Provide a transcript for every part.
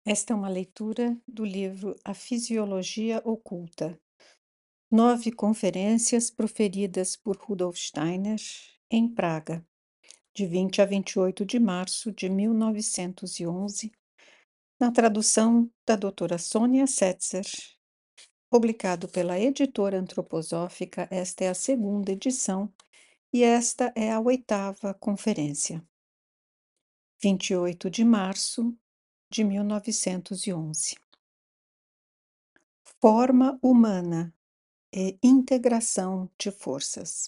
Esta é uma leitura do livro A Fisiologia Oculta. 9 conferências proferidas por Rudolf Steiner em Praga, de 20 a 28 de março de 1911, na tradução da doutora Sônia Setzer. Publicado pela editora antroposófica, esta é a segunda edição e esta é a 8ª conferência. 28 de março de 1911. Forma humana e integração de forças.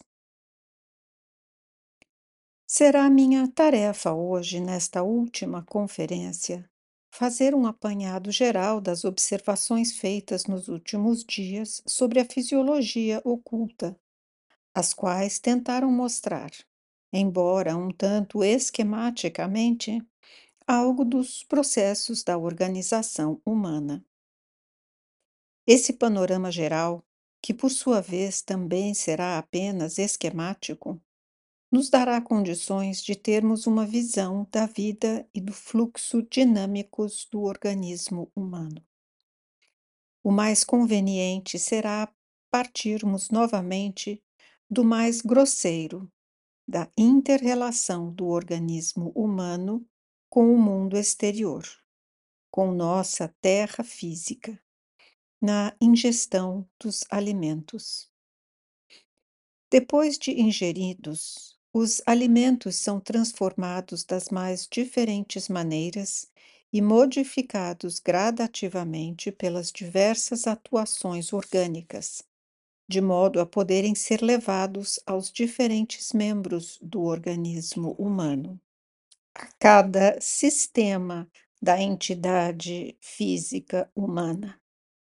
Será minha tarefa hoje, nesta última conferência, fazer um apanhado geral das observações feitas nos últimos dias sobre a fisiologia oculta, as quais tentaram mostrar, embora um tanto esquematicamente, algo dos processos da organização humana. Esse panorama geral, que por sua vez também será apenas esquemático, nos dará condições de termos uma visão da vida e do fluxo dinâmicos do organismo humano. O mais conveniente será partirmos novamente do mais grosseiro, da inter-relação do organismo humano com o mundo exterior, com nossa terra física, na ingestão dos alimentos. Depois de ingeridos, os alimentos são transformados das mais diferentes maneiras e modificados gradativamente pelas diversas atuações orgânicas, de modo a poderem ser levados aos diferentes membros do organismo humano. A cada sistema da entidade física humana.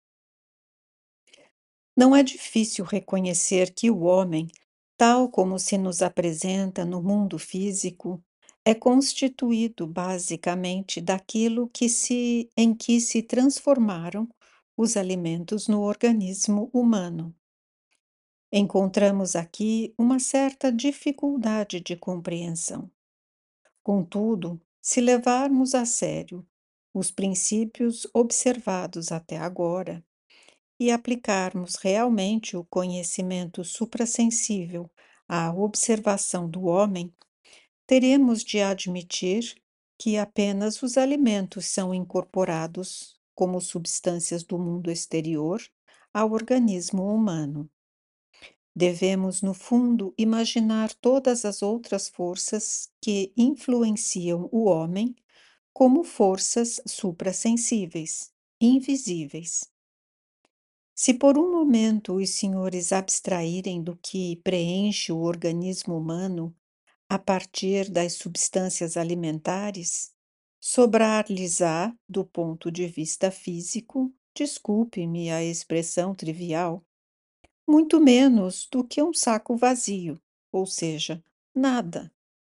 Não é difícil reconhecer que o homem, tal como se nos apresenta no mundo físico, é constituído basicamente daquilo em que se transformaram os alimentos no organismo humano. Encontramos aqui uma certa dificuldade de compreensão. Contudo, se levarmos a sério os princípios observados até agora, e aplicarmos realmente o conhecimento suprassensível à observação do homem, teremos de admitir que apenas os alimentos são incorporados como substâncias do mundo exterior ao organismo humano. Devemos, no fundo, imaginar todas as outras forças que influenciam o homem como forças suprassensíveis, invisíveis. Se por um momento os senhores abstraírem do que preenche o organismo humano a partir das substâncias alimentares, sobrar-lhes-á, do ponto de vista físico, desculpe-me a expressão trivial, muito menos do que um saco vazio, ou seja, nada.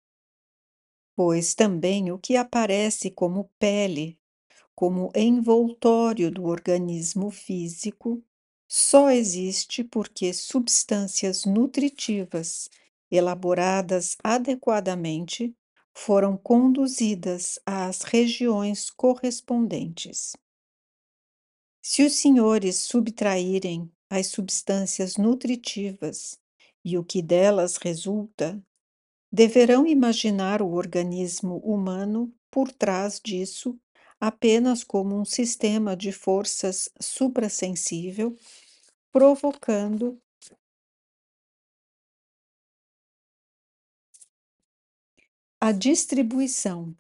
Pois também o que aparece como pele, como envoltório do organismo físico, só existe porque substâncias nutritivas, elaboradas adequadamente, foram conduzidas às regiões correspondentes. Se os senhores subtraírem as substâncias nutritivas e o que delas resulta, deverão imaginar o organismo humano por trás disso apenas como um sistema de forças suprassensível, provocando a distribuição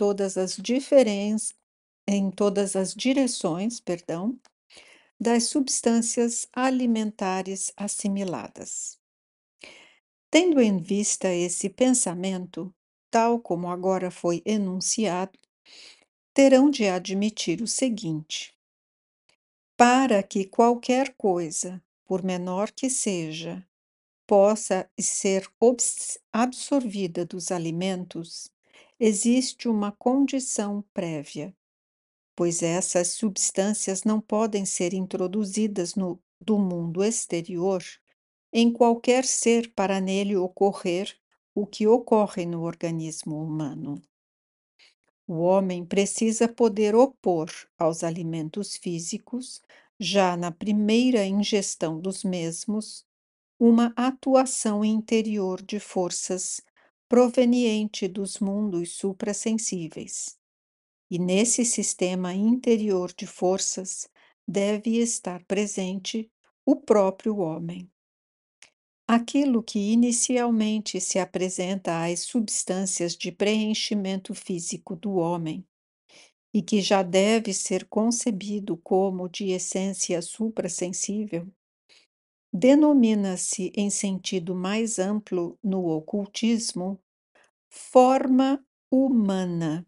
em todas as direções, das substâncias alimentares assimiladas. Tendo em vista esse pensamento, tal como agora foi enunciado, terão de admitir o seguinte: para que qualquer coisa, por menor que seja, possa ser absorvida dos alimentos, existe uma condição prévia, pois essas substâncias não podem ser introduzidas do mundo exterior em qualquer ser para nele ocorrer o que ocorre no organismo humano. O homem precisa poder opor aos alimentos físicos, já na primeira ingestão dos mesmos, uma atuação interior de forças proveniente dos mundos suprassensíveis. E nesse sistema interior de forças deve estar presente o próprio homem. Aquilo que inicialmente se apresenta às substâncias de preenchimento físico do homem e que já deve ser concebido como de essência suprassensível, denomina-se em sentido mais amplo no ocultismo forma humana.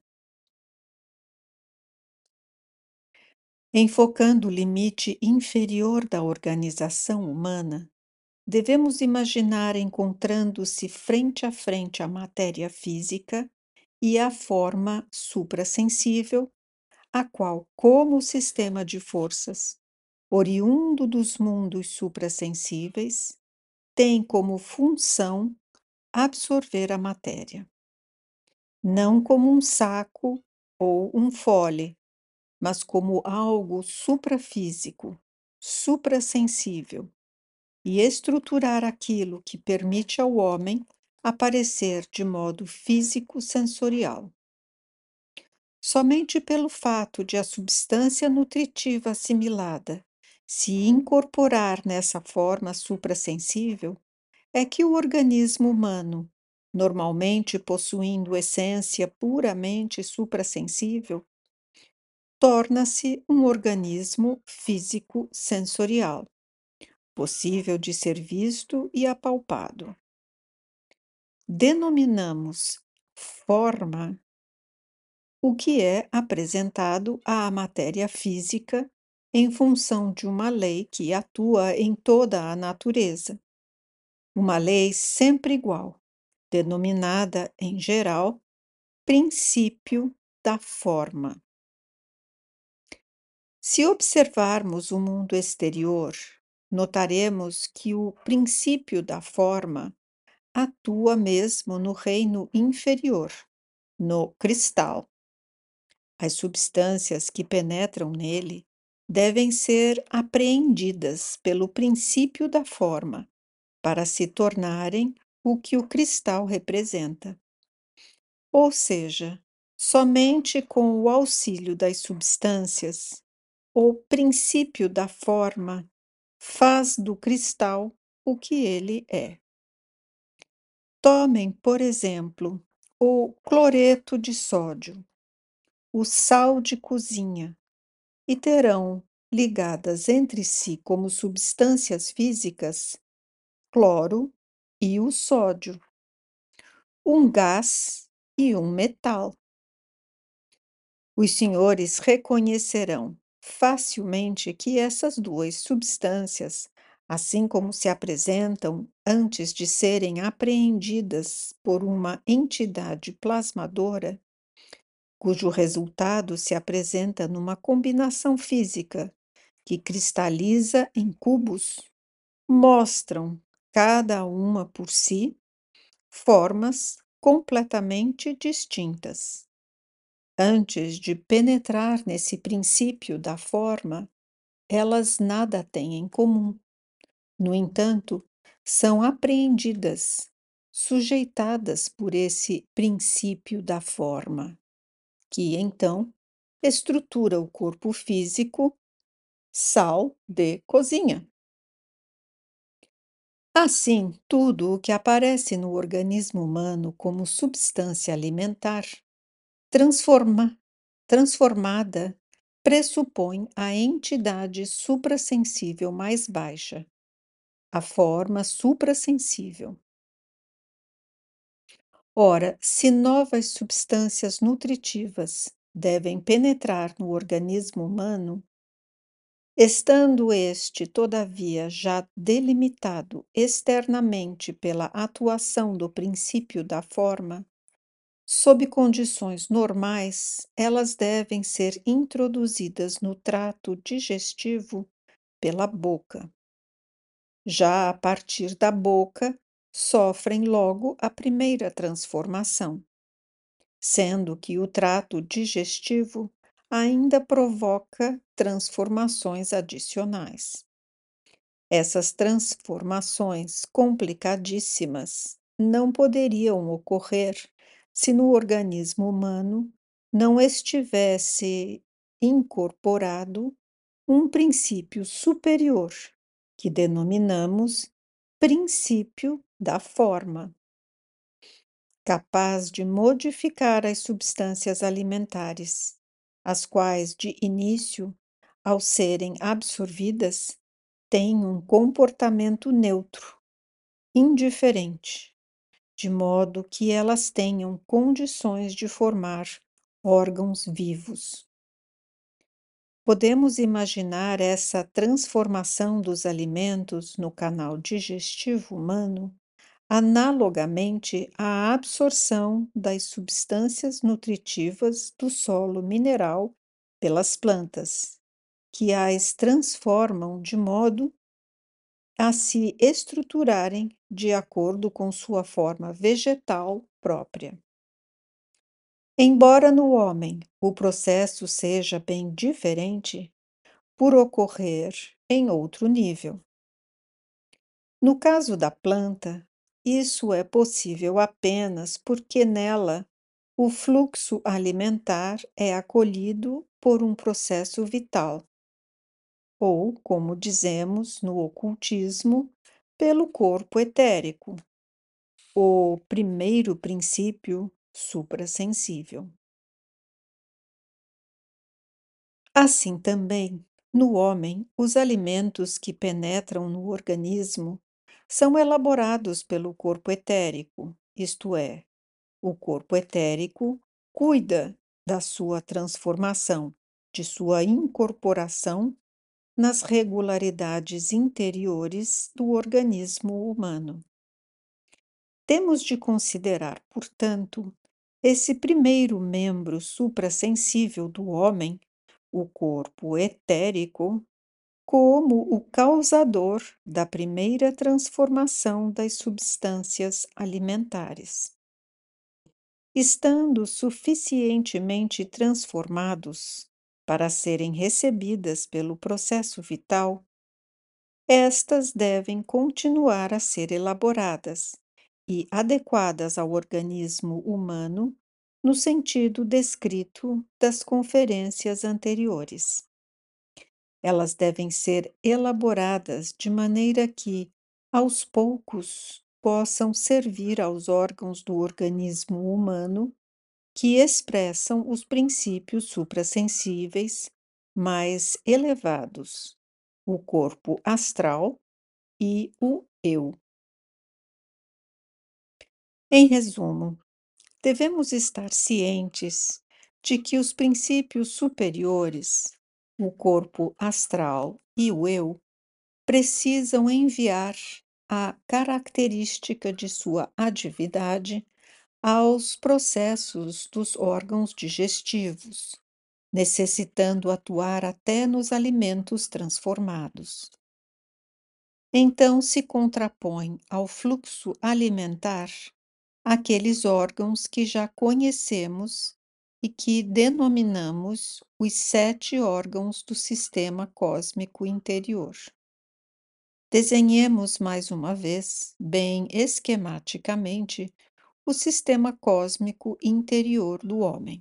Enfocando o limite inferior da organização humana, devemos imaginar encontrando-se frente a frente a matéria física e a forma suprassensível, a qual, como sistema de forças, oriundo dos mundos suprassensíveis, tem como função absorver a matéria, não como um saco ou um fole, mas como algo suprafísico, suprassensível, e estruturar aquilo que permite ao homem aparecer de modo físico-sensorial. Somente pelo fato de a substância nutritiva assimilada se incorporar nessa forma suprassensível é que o organismo humano, normalmente possuindo essência puramente suprassensível, torna-se um organismo físico-sensorial, possível de ser visto e apalpado. Denominamos forma o que é apresentado à matéria física em função de uma lei que atua em toda a natureza, uma lei sempre igual, denominada, em geral, princípio da forma. Se observarmos o mundo exterior, notaremos que o princípio da forma atua mesmo no reino inferior, no cristal. As substâncias que penetram nele devem ser apreendidas pelo princípio da forma, para se tornarem o que o cristal representa. Ou seja, somente com o auxílio das substâncias, o princípio da forma faz do cristal o que ele é. Tomem, por exemplo, o cloreto de sódio, o sal de cozinha, e terão ligadas entre si como substâncias físicas cloro e o sódio, um gás e um metal. Os senhores reconhecerão facilmente que essas duas substâncias, assim como se apresentam antes de serem apreendidas por uma entidade plasmadora, cujo resultado se apresenta numa combinação física que cristaliza em cubos, mostram, cada uma por si, formas completamente distintas. Antes de penetrar nesse princípio da forma, elas nada têm em comum. No entanto, são apreendidas, sujeitadas por esse princípio da forma, que então estrutura o corpo físico, sal de cozinha. Assim, tudo o que aparece no organismo humano como substância alimentar, transforma, transformada, pressupõe a entidade suprassensível mais baixa, a forma suprassensível. Ora, se novas substâncias nutritivas devem penetrar no organismo humano, estando este, todavia, já delimitado externamente pela atuação do princípio da forma, sob condições normais, elas devem ser introduzidas no trato digestivo pela boca. Já a partir da boca, sofrem logo a primeira transformação. sendo que o trato digestivo ainda provoca transformações adicionais. Essas transformações complicadíssimas não poderiam ocorrer se no organismo humano não estivesse incorporado um princípio superior, que denominamos princípio da forma, capaz de modificar as substâncias alimentares, as quais, de início, ao serem absorvidas, têm um comportamento neutro, indiferente, de modo que elas tenham condições de formar órgãos vivos. Podemos imaginar essa transformação dos alimentos no canal digestivo humano analogamente à absorção das substâncias nutritivas do solo mineral pelas plantas, que as transformam de modo a se estruturarem de acordo com sua forma vegetal própria. Embora no homem o processo seja bem diferente, por ocorrer em outro nível. No caso da planta, isso é possível apenas porque nela o fluxo alimentar é acolhido por um processo vital, ou, como dizemos no ocultismo, pelo corpo etérico, o primeiro princípio suprassensível. Assim também, no homem, os alimentos que penetram no organismo são elaborados pelo corpo etérico, isto é, o corpo etérico cuida da sua transformação, de sua incorporação nas regularidades interiores do organismo humano. Temos de considerar, portanto, esse primeiro membro suprassensível do homem, o corpo etérico, como o causador da primeira transformação das substâncias alimentares. Estando suficientemente transformados para serem recebidas pelo processo vital, estas devem continuar a ser elaboradas e adequadas ao organismo humano no sentido descrito das conferências anteriores. Elas devem ser elaboradas de maneira que, aos poucos, possam servir aos órgãos do organismo humano que expressam os princípios suprassensíveis mais elevados, o corpo astral e o eu. Em resumo, devemos estar cientes de que os princípios superiores, o corpo astral e o eu, precisam enviar a característica de sua atividade aos processos dos órgãos digestivos, necessitando atuar até nos alimentos transformados. Então se contrapõe ao fluxo alimentar aqueles órgãos que já conhecemos e que denominamos os 7 órgãos do sistema cósmico interior. Desenhemos mais uma vez, bem esquematicamente, o sistema cósmico interior do homem.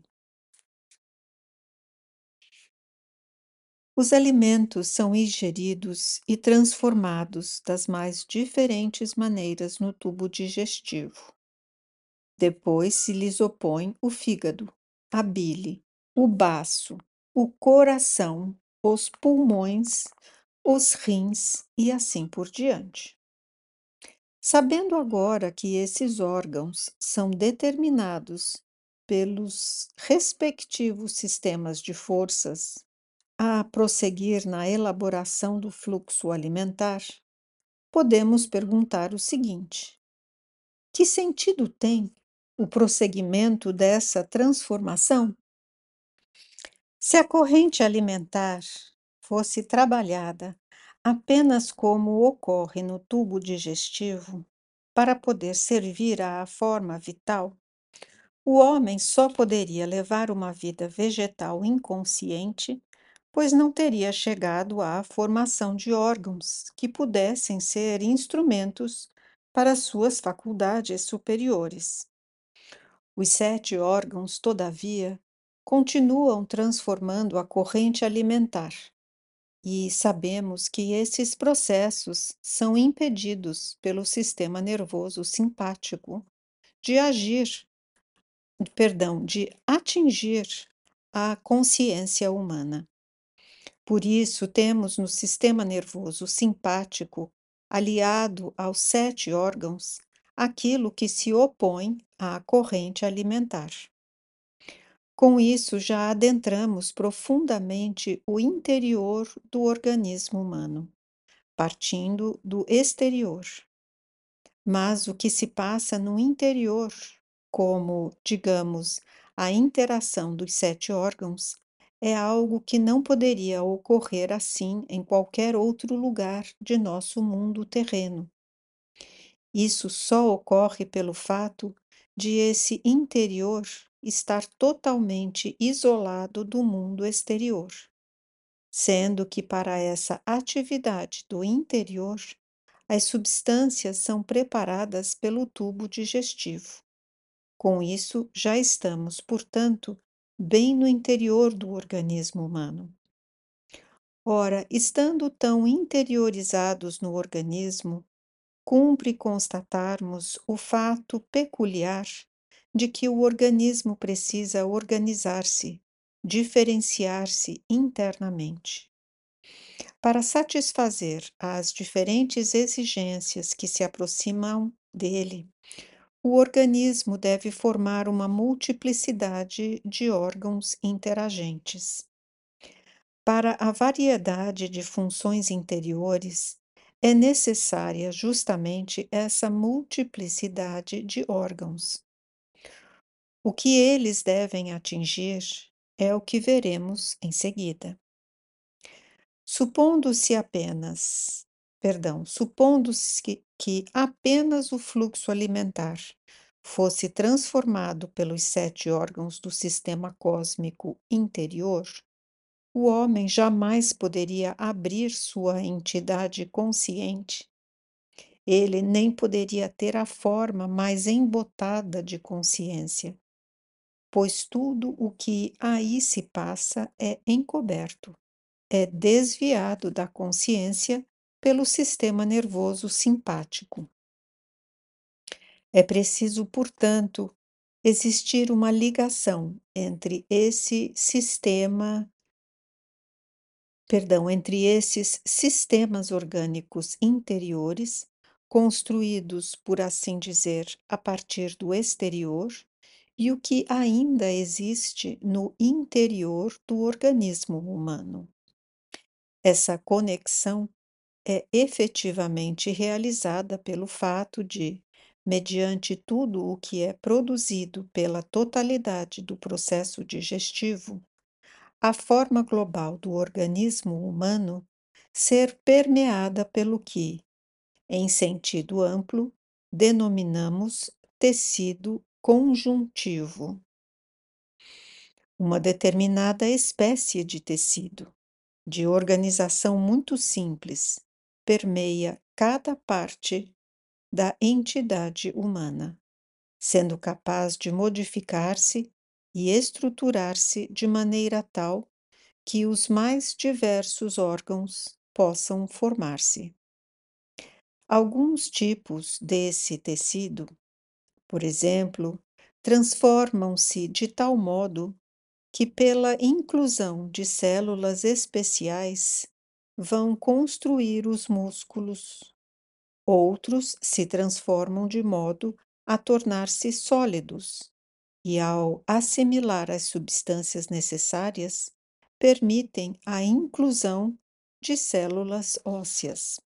Os alimentos são ingeridos e transformados das mais diferentes maneiras no tubo digestivo. Depois se lhes opõe o fígado, a bile, o baço, o coração, os pulmões, os rins e assim por diante. Sabendo agora que esses órgãos são determinados pelos respectivos sistemas de forças a prosseguir na elaboração do fluxo alimentar, podemos perguntar o seguinte: que sentido tem o prosseguimento dessa transformação? Se a corrente alimentar fosse trabalhada apenas como ocorre no tubo digestivo, para poder servir à forma vital, O homem só poderia levar uma vida vegetal inconsciente, pois não teria chegado à formação de órgãos que pudessem ser instrumentos para suas faculdades superiores. Os 7 órgãos, todavia, continuam transformando a corrente alimentar, e sabemos que esses processos são impedidos pelo sistema nervoso simpático de agir, de atingir a consciência humana. Por isso, temos no sistema nervoso simpático, aliado aos 7 órgãos, aquilo que se opõe à corrente alimentar. Com isso, já adentramos profundamente o interior do organismo humano, partindo do exterior. Mas o que se passa no interior, como, digamos, a interação dos 7 órgãos, é algo que não poderia ocorrer assim em qualquer outro lugar de nosso mundo terreno. Isso só ocorre pelo fato de esse interior estar totalmente isolado do mundo exterior, sendo que para essa atividade do interior, as substâncias são preparadas pelo tubo digestivo. Com isso, já estamos, portanto, bem no interior do organismo humano. Ora, estando tão interiorizados no organismo, cumpre constatarmos o fato peculiar de que o organismo precisa organizar-se, diferenciar-se internamente. Para satisfazer às diferentes exigências que se aproximam dele, o organismo deve formar uma multiplicidade de órgãos interagentes. Para a variedade de funções interiores, é necessária justamente essa multiplicidade de órgãos. O que eles devem atingir é o que veremos em seguida. Supondo-se apenas, supondo-se que apenas o fluxo alimentar fosse transformado pelos 7 órgãos do sistema cósmico interior, o homem jamais poderia abrir sua entidade consciente. Ele nem poderia ter a forma mais embotada de consciência, pois tudo o que aí se passa é encoberto, é desviado da consciência pelo sistema nervoso simpático. É preciso, portanto, existir uma ligação entre esses sistemas orgânicos interiores, construídos, por assim dizer, a partir do exterior, e o que ainda existe no interior do organismo humano. Essa conexão é efetivamente realizada pelo fato de, mediante tudo o que é produzido pela totalidade do processo digestivo, a forma global do organismo humano ser permeada pelo que, em sentido amplo, denominamos tecido conjuntivo. Uma determinada espécie de tecido, de organização muito simples, permeia cada parte da entidade humana, sendo capaz de modificar-se e estruturar-se de maneira tal que os mais diversos órgãos possam formar-se. Alguns tipos desse tecido, por exemplo, transformam-se de tal modo que, pela inclusão de células especiais, vão construir os músculos. Outros se transformam de modo a tornar-se sólidos e, ao assimilar as substâncias necessárias, permitem a inclusão de células ósseas.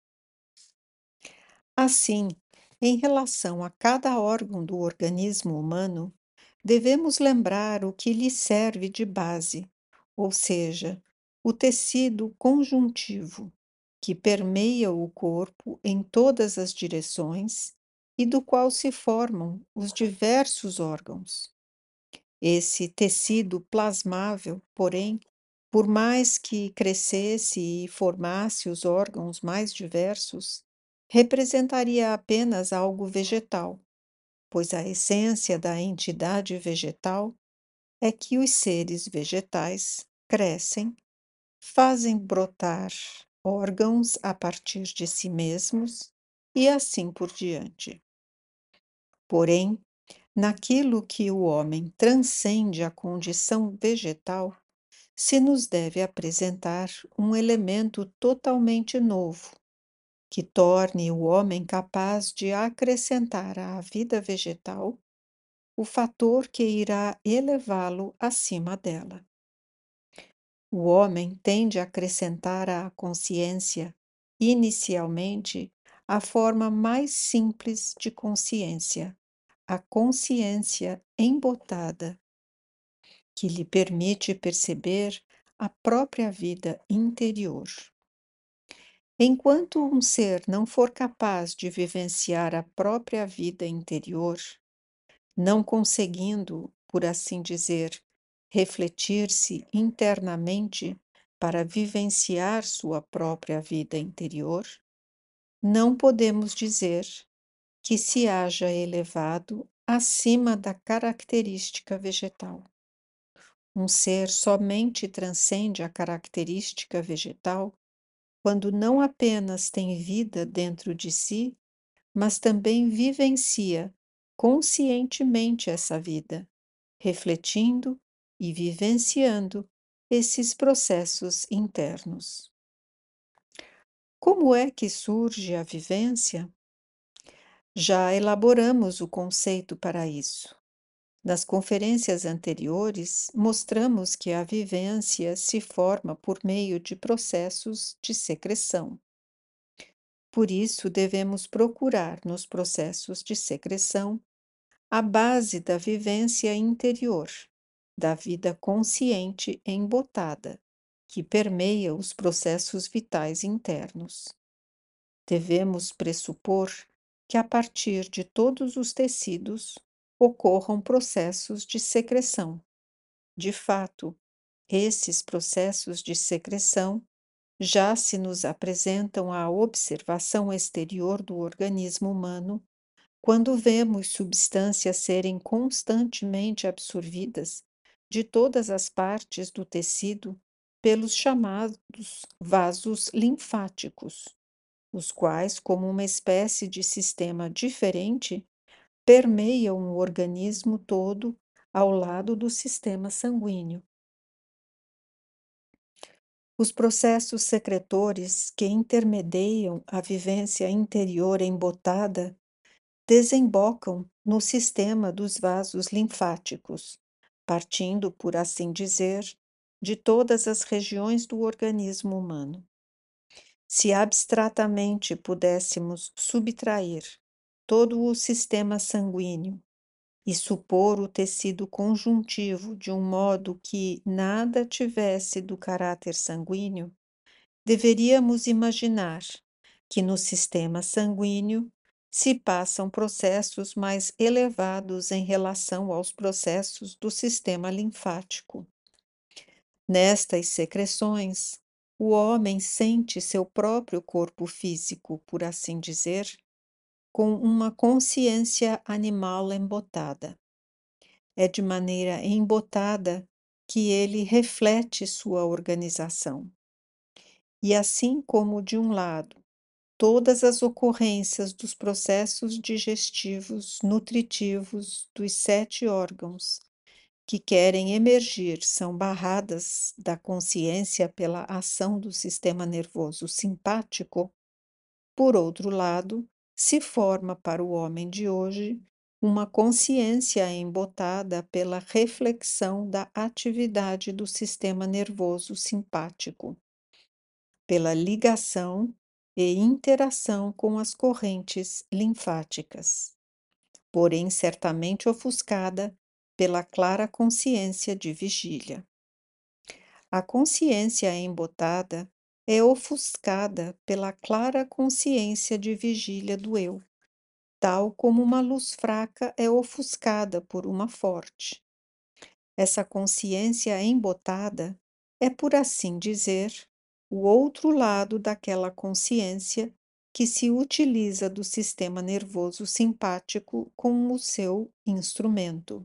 Assim, em relação a cada órgão do organismo humano, devemos lembrar o que lhe serve de base, ou seja, o tecido conjuntivo, que permeia o corpo em todas as direções e do qual se formam os diversos órgãos. Esse tecido plasmável, porém, por mais que crescesse e formasse os órgãos mais diversos, representaria apenas algo vegetal, pois a essência da entidade vegetal é que os seres vegetais crescem, fazem brotar órgãos a partir de si mesmos e assim por diante. Porém, naquilo que o homem transcende a condição vegetal, se nos deve apresentar um elemento totalmente novo, que torne o homem capaz de acrescentar à vida vegetal o fator que irá elevá-lo acima dela. O homem tende a acrescentar à consciência, inicialmente, a forma mais simples de consciência, a consciência embotada, que lhe permite perceber a própria vida interior. Enquanto um ser não for capaz de vivenciar a própria vida interior, não conseguindo, por assim dizer, refletir-se internamente para vivenciar sua própria vida interior, não podemos dizer que se haja elevado acima da característica vegetal. Um ser somente transcende a característica vegetal quando não apenas tem vida dentro de si, mas também vivencia conscientemente essa vida, refletindo e vivenciando esses processos internos. Como é que surge a vivência? Já elaboramos o conceito para isso. Nas conferências anteriores, mostramos que a vivência se forma por meio de processos de secreção. Por isso, devemos procurar nos processos de secreção a base da vivência interior, da vida consciente embotada, que permeia os processos vitais internos. Devemos pressupor que, a partir de todos os tecidos, ocorram processos de secreção. De fato, esses processos de secreção já se nos apresentam à observação exterior do organismo humano quando vemos substâncias serem constantemente absorvidas de todas as partes do tecido pelos chamados vasos linfáticos, os quais, como uma espécie de sistema diferente, permeiam o organismo todo ao lado do sistema sanguíneo. Os processos secretores que intermediam a vivência interior embotada desembocam no sistema dos vasos linfáticos, partindo, por assim dizer, de todas as regiões do organismo humano. Se abstratamente pudéssemos subtrair todo o sistema sanguíneo e supor o tecido conjuntivo de um modo que nada tivesse do caráter sanguíneo, deveríamos imaginar que no sistema sanguíneo se passam processos mais elevados em relação aos processos do sistema linfático. Nestas secreções, o homem sente seu próprio corpo físico, por assim dizer, com uma consciência animal embotada. É de maneira embotada que ele reflete sua organização. E assim como, de um lado, todas as ocorrências dos processos digestivos, nutritivos dos 7 órgãos que querem emergir são barradas da consciência pela ação do sistema nervoso simpático, por outro lado, se forma para o homem de hoje uma consciência embotada pela reflexão da atividade do sistema nervoso simpático, pela ligação e interação com as correntes linfáticas, porém certamente ofuscada pela clara consciência de vigília. A consciência embotada é ofuscada pela clara consciência de vigília do eu, tal como uma luz fraca é ofuscada por uma forte. Essa consciência embotada é, por assim dizer, o outro lado daquela consciência que se utiliza do sistema nervoso simpático como o seu instrumento.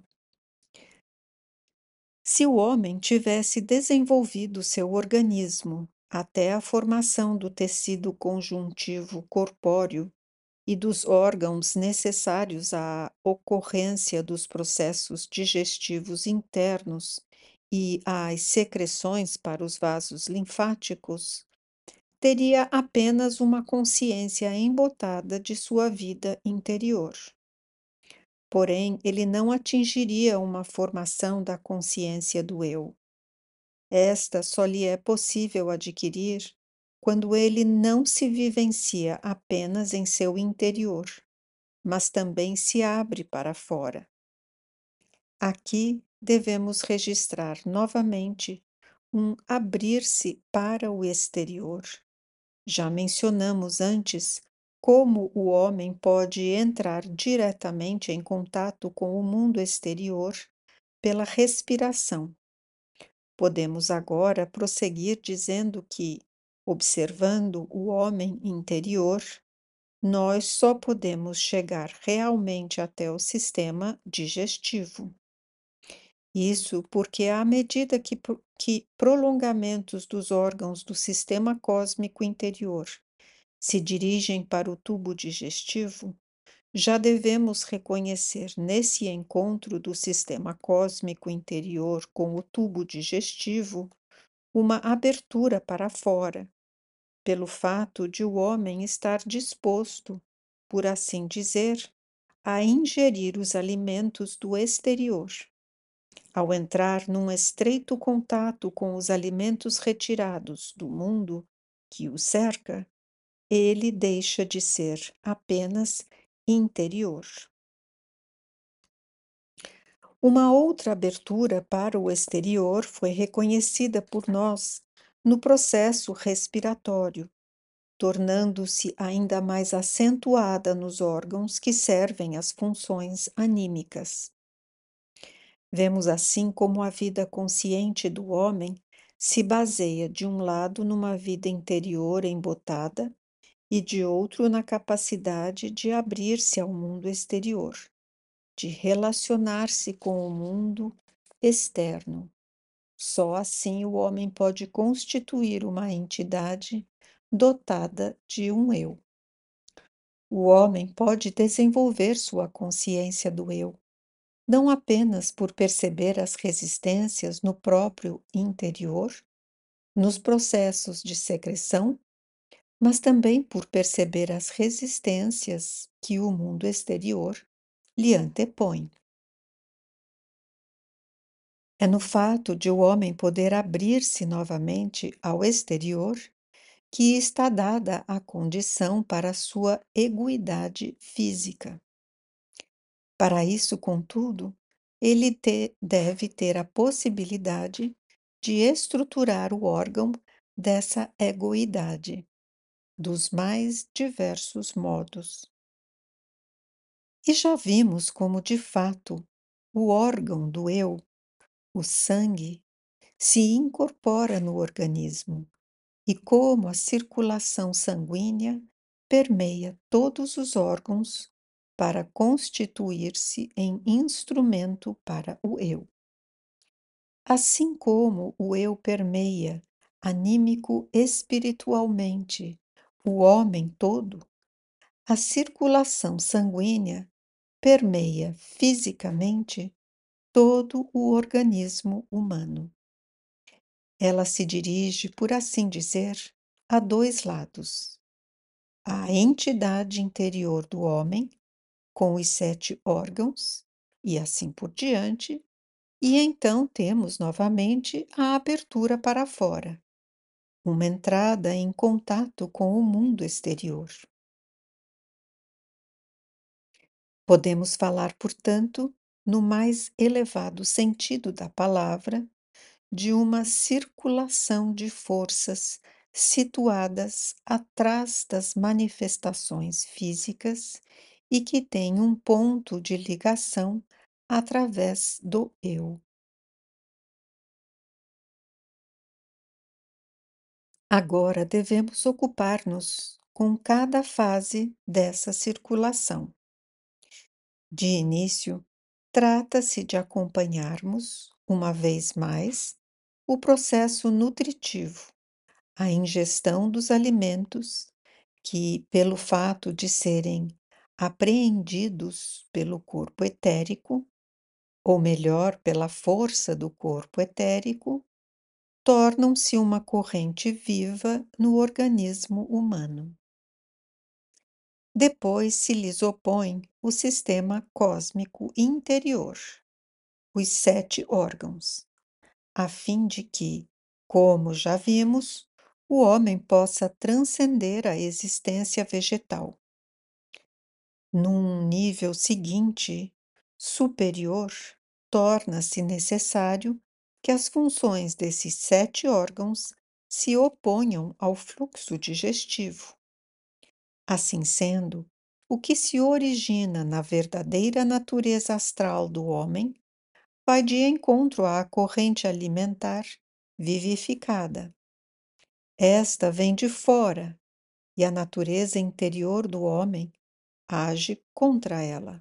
Se o homem tivesse desenvolvido seu organismo até a formação do tecido conjuntivo corpóreo e dos órgãos necessários à ocorrência dos processos digestivos internos e às secreções para os vasos linfáticos, teria apenas uma consciência embotada de sua vida interior. Porém, ele não atingiria uma formação da consciência do eu. Esta só lhe é possível adquirir quando ele não se vivencia apenas em seu interior, mas também se abre para fora. Aqui devemos registrar novamente um abrir-se para o exterior. Já mencionamos antes como o homem pode entrar diretamente em contato com o mundo exterior pela respiração. Podemos agora prosseguir dizendo que, observando o homem interior, nós só podemos chegar realmente até o sistema digestivo. Isso porque, à medida que prolongamentos dos órgãos do sistema cósmico interior se dirigem para o tubo digestivo, já devemos reconhecer nesse encontro do sistema cósmico interior com o tubo digestivo uma abertura para fora, pelo fato de o homem estar disposto, por assim dizer, a ingerir os alimentos do exterior. Ao entrar num estreito contato com os alimentos retirados do mundo que o cerca, ele deixa de ser apenas interior. Uma outra abertura para o exterior foi reconhecida por nós no processo respiratório, tornando-se ainda mais acentuada nos órgãos que servem às funções anímicas. Vemos assim como a vida consciente do homem se baseia, de um lado, numa vida interior embotada e, de outro, na capacidade de abrir-se ao mundo exterior, de relacionar-se com o mundo externo. Só assim o homem pode constituir uma entidade dotada de um eu. O homem pode desenvolver sua consciência do eu, não apenas por perceber as resistências no próprio interior, nos processos de secreção, mas também por perceber as resistências que o mundo exterior lhe antepõe. É no fato de o homem poder abrir-se novamente ao exterior que está dada a condição para a sua eguidade física. Para isso, contudo, ele deve ter a possibilidade de estruturar o órgão dessa egoidade, dos mais diversos modos. E já vimos como, de fato, o órgão do eu, o sangue, se incorpora no organismo e como a circulação sanguínea permeia todos os órgãos para constituir-se em instrumento para o eu. Assim como o eu permeia anímico-espiritualmente o homem todo, a circulação sanguínea permeia fisicamente todo o organismo humano. Ela se dirige, por assim dizer, a dois lados: a entidade interior do homem, com os 7 órgãos, e assim por diante, e então temos novamente a abertura para fora, uma entrada em contato com o mundo exterior. Podemos falar, portanto, no mais elevado sentido da palavra, de uma circulação de forças situadas atrás das manifestações físicas e que tem um ponto de ligação através do eu. Agora devemos ocupar-nos com cada fase dessa circulação. De início, trata-se de acompanharmos, uma vez mais, o processo nutritivo, a ingestão dos alimentos que, pelo fato de serem apreendidos pelo corpo etérico, ou melhor, pela força do corpo etérico, tornam-se uma corrente viva no organismo humano. Depois se lhes opõe o sistema cósmico interior, os 7 órgãos, a fim de que, como já vimos, o homem possa transcender a existência vegetal. Num nível seguinte, superior, torna-se necessário que as funções desses 7 órgãos se oponham ao fluxo digestivo. Assim sendo, o que se origina na verdadeira natureza astral do homem vai de encontro à corrente alimentar vivificada. Esta vem de fora e a natureza interior do homem age contra ela.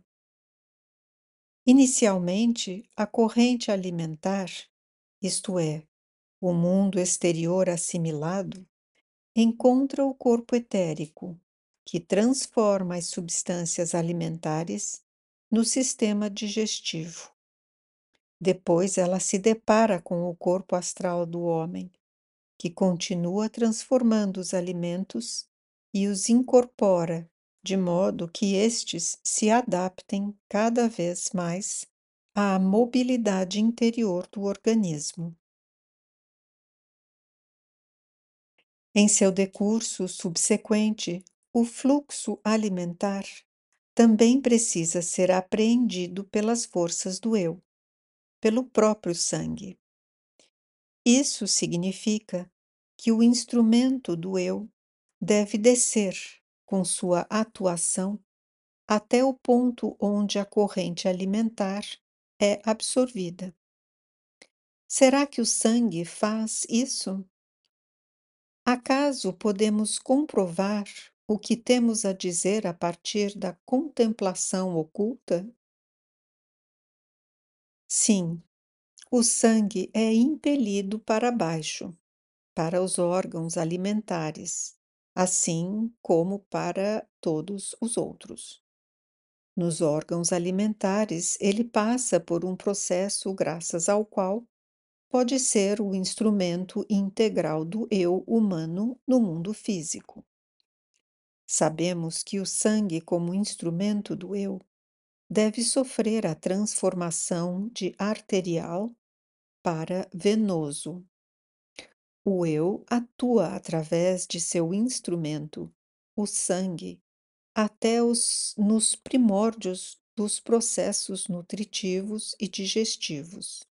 Inicialmente, a corrente alimentar, isto é, o mundo exterior assimilado, encontra o corpo etérico, que transforma as substâncias alimentares no sistema digestivo. Depois ela se depara com o corpo astral do homem, que continua transformando os alimentos e os incorpora, de modo que estes se adaptem cada vez mais à mobilidade interior do organismo. Em seu decurso subsequente, o fluxo alimentar também precisa ser apreendido pelas forças do eu, pelo próprio sangue. Isso significa que o instrumento do eu deve descer com sua atuação até o ponto onde a corrente alimentar é absorvida. Será que o sangue faz isso? Acaso podemos comprovar o que temos a dizer a partir da contemplação oculta? Sim, o sangue é impelido para baixo, para os órgãos alimentares, assim como para todos os outros. Nos órgãos alimentares, ele passa por um processo graças ao qual pode ser o instrumento integral do eu humano no mundo físico. Sabemos que o sangue, como instrumento do eu, deve sofrer a transformação de arterial para venoso. O eu atua através de seu instrumento, o sangue, até nos primórdios dos processos nutritivos e digestivos.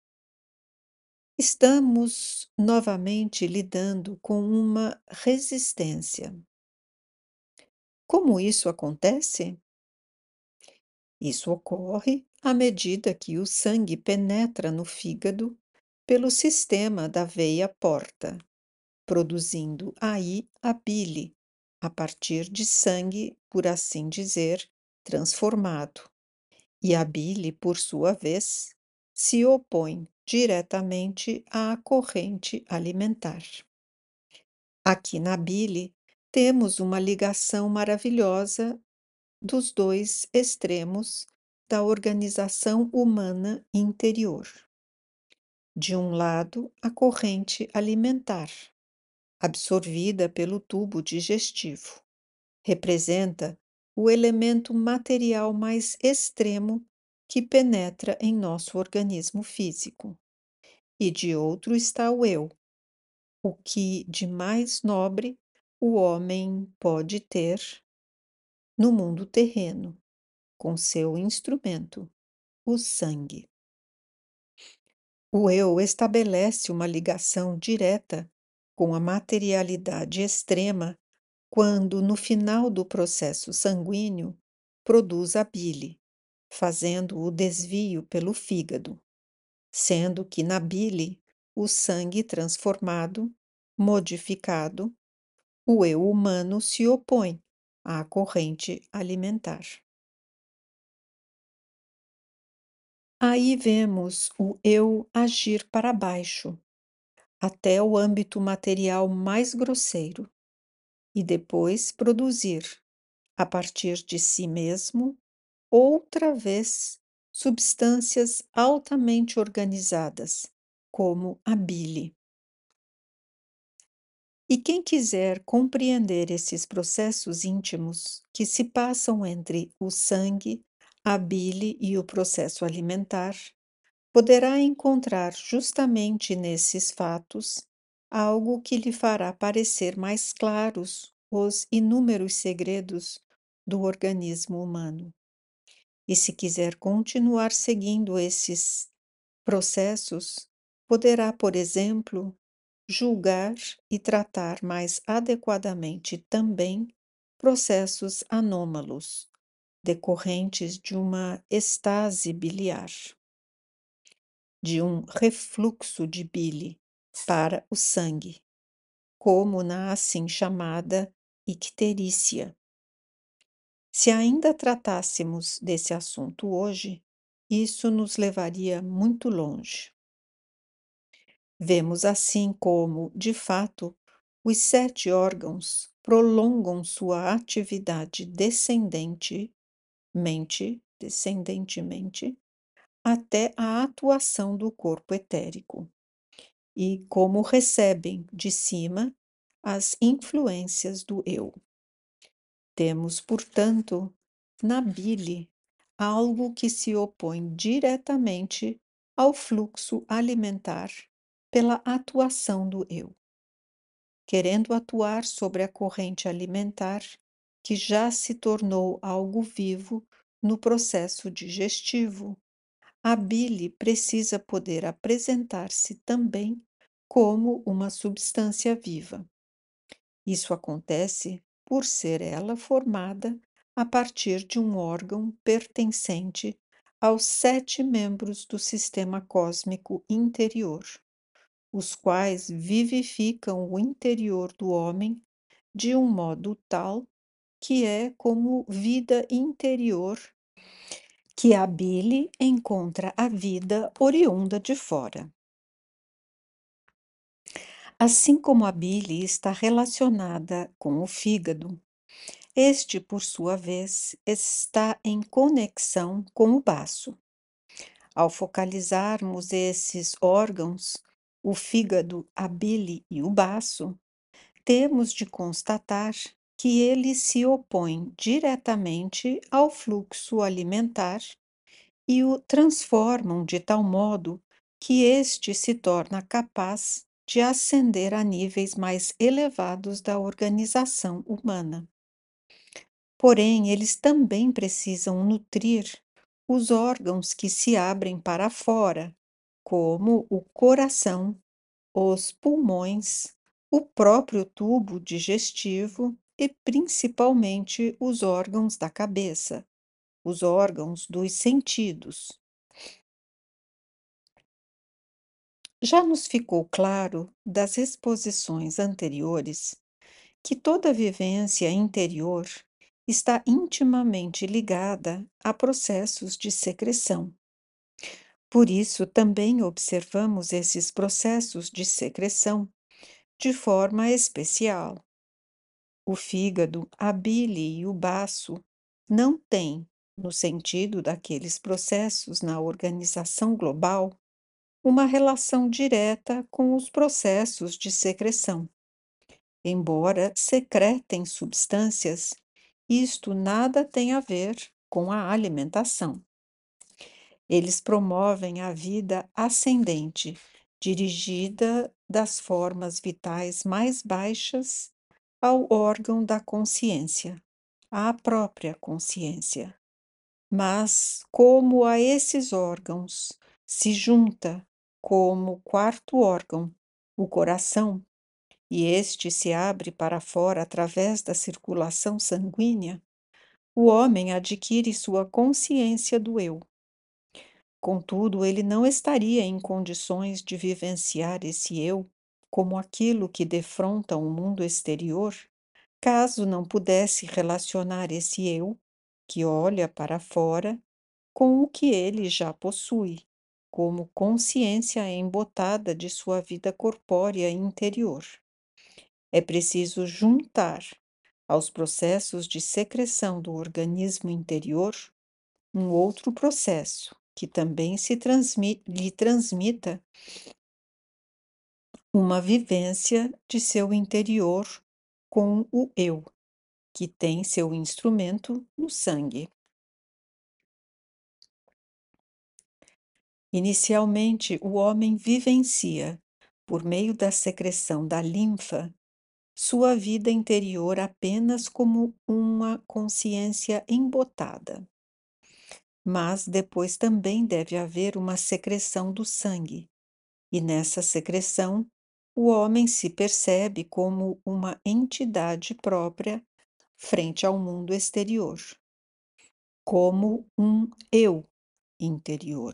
Estamos novamente lidando com uma resistência. Como isso acontece? Isso ocorre à medida que o sangue penetra no fígado pelo sistema da veia porta, produzindo aí a bile, a partir de sangue, por assim dizer, transformado. E a bile, por sua vez, se opõe diretamente à corrente alimentar. Aqui na bile, temos uma ligação maravilhosa dos dois extremos da organização humana interior. De um lado, a corrente alimentar, absorvida pelo tubo digestivo, representa o elemento material mais extremo que penetra em nosso organismo físico. E de outro está o eu, o que de mais nobre o homem pode ter no mundo terreno, com seu instrumento, o sangue. O eu estabelece uma ligação direta com a materialidade extrema quando, no final do processo sanguíneo, produz a bile, fazendo o desvio pelo fígado, sendo que na bile o sangue transformado modificado, o eu humano se opõe à corrente alimentar. Aí vemos o eu agir para baixo, até o âmbito material mais grosseiro, e depois produzir, a partir de si mesmo, outra vez, substâncias altamente organizadas, como a bile. E quem quiser compreender esses processos íntimos que se passam entre o sangue, a bile e o processo alimentar, poderá encontrar justamente nesses fatos algo que lhe fará parecer mais claros os inúmeros segredos do organismo humano. E se quiser continuar seguindo esses processos, poderá, por exemplo, julgar e tratar mais adequadamente também processos anômalos, decorrentes de uma estase biliar, de um refluxo de bile para o sangue, como na assim chamada icterícia. Se ainda tratássemos desse assunto hoje, isso nos levaria muito longe. Vemos assim como, de fato, os 7 órgãos prolongam sua atividade descendentemente, até a atuação do corpo etérico, e como recebem de cima as influências do eu. Temos, portanto, na bile algo que se opõe diretamente ao fluxo alimentar pela atuação do eu, querendo atuar sobre a corrente alimentar que já se tornou algo vivo no processo digestivo. A bile precisa poder apresentar-se também como uma substância viva. Isso acontece por ser ela formada a partir de um órgão pertencente aos 7 membros do sistema cósmico interior, os quais vivificam o interior do homem de um modo tal que é como vida interior, que a bile encontra a vida oriunda de fora. Assim como a bile está relacionada com o fígado, este, por sua vez, está em conexão com o baço. Ao focalizarmos esses órgãos, o fígado, a bile e o baço, temos de constatar que eles se opõem diretamente ao fluxo alimentar e o transformam de tal modo que este se torna capaz de ascender a níveis mais elevados da organização humana. Porém, eles também precisam nutrir os órgãos que se abrem para fora, como o coração, os pulmões, o próprio tubo digestivo e principalmente os órgãos da cabeça, os órgãos dos sentidos. Já nos ficou claro das exposições anteriores que toda vivência interior está intimamente ligada a processos de secreção. Por isso, também observamos esses processos de secreção de forma especial. O fígado, a bile e o baço não têm, no sentido daqueles processos na organização global, uma relação direta com os processos de secreção. Embora secretem substâncias, isto nada tem a ver com a alimentação. Eles promovem a vida ascendente, dirigida das formas vitais mais baixas ao órgão da consciência, à própria consciência. Mas, como a esses órgãos se junta como quarto órgão o coração, e este se abre para fora através da circulação sanguínea, o homem adquire sua consciência do eu. Contudo, ele não estaria em condições de vivenciar esse eu como aquilo que defronta o mundo exterior, caso não pudesse relacionar esse eu, que olha para fora, com o que ele já possui, como consciência embotada de sua vida corpórea interior. É preciso juntar aos processos de secreção do organismo interior um outro processo, que também lhe transmita uma vivência de seu interior com o eu, que tem seu instrumento no sangue. Inicialmente, o homem vivencia, por meio da secreção da linfa, sua vida interior apenas como uma consciência embotada. Mas depois também deve haver uma secreção do sangue, e nessa secreção, o homem se percebe como uma entidade própria frente ao mundo exterior, como um eu interior.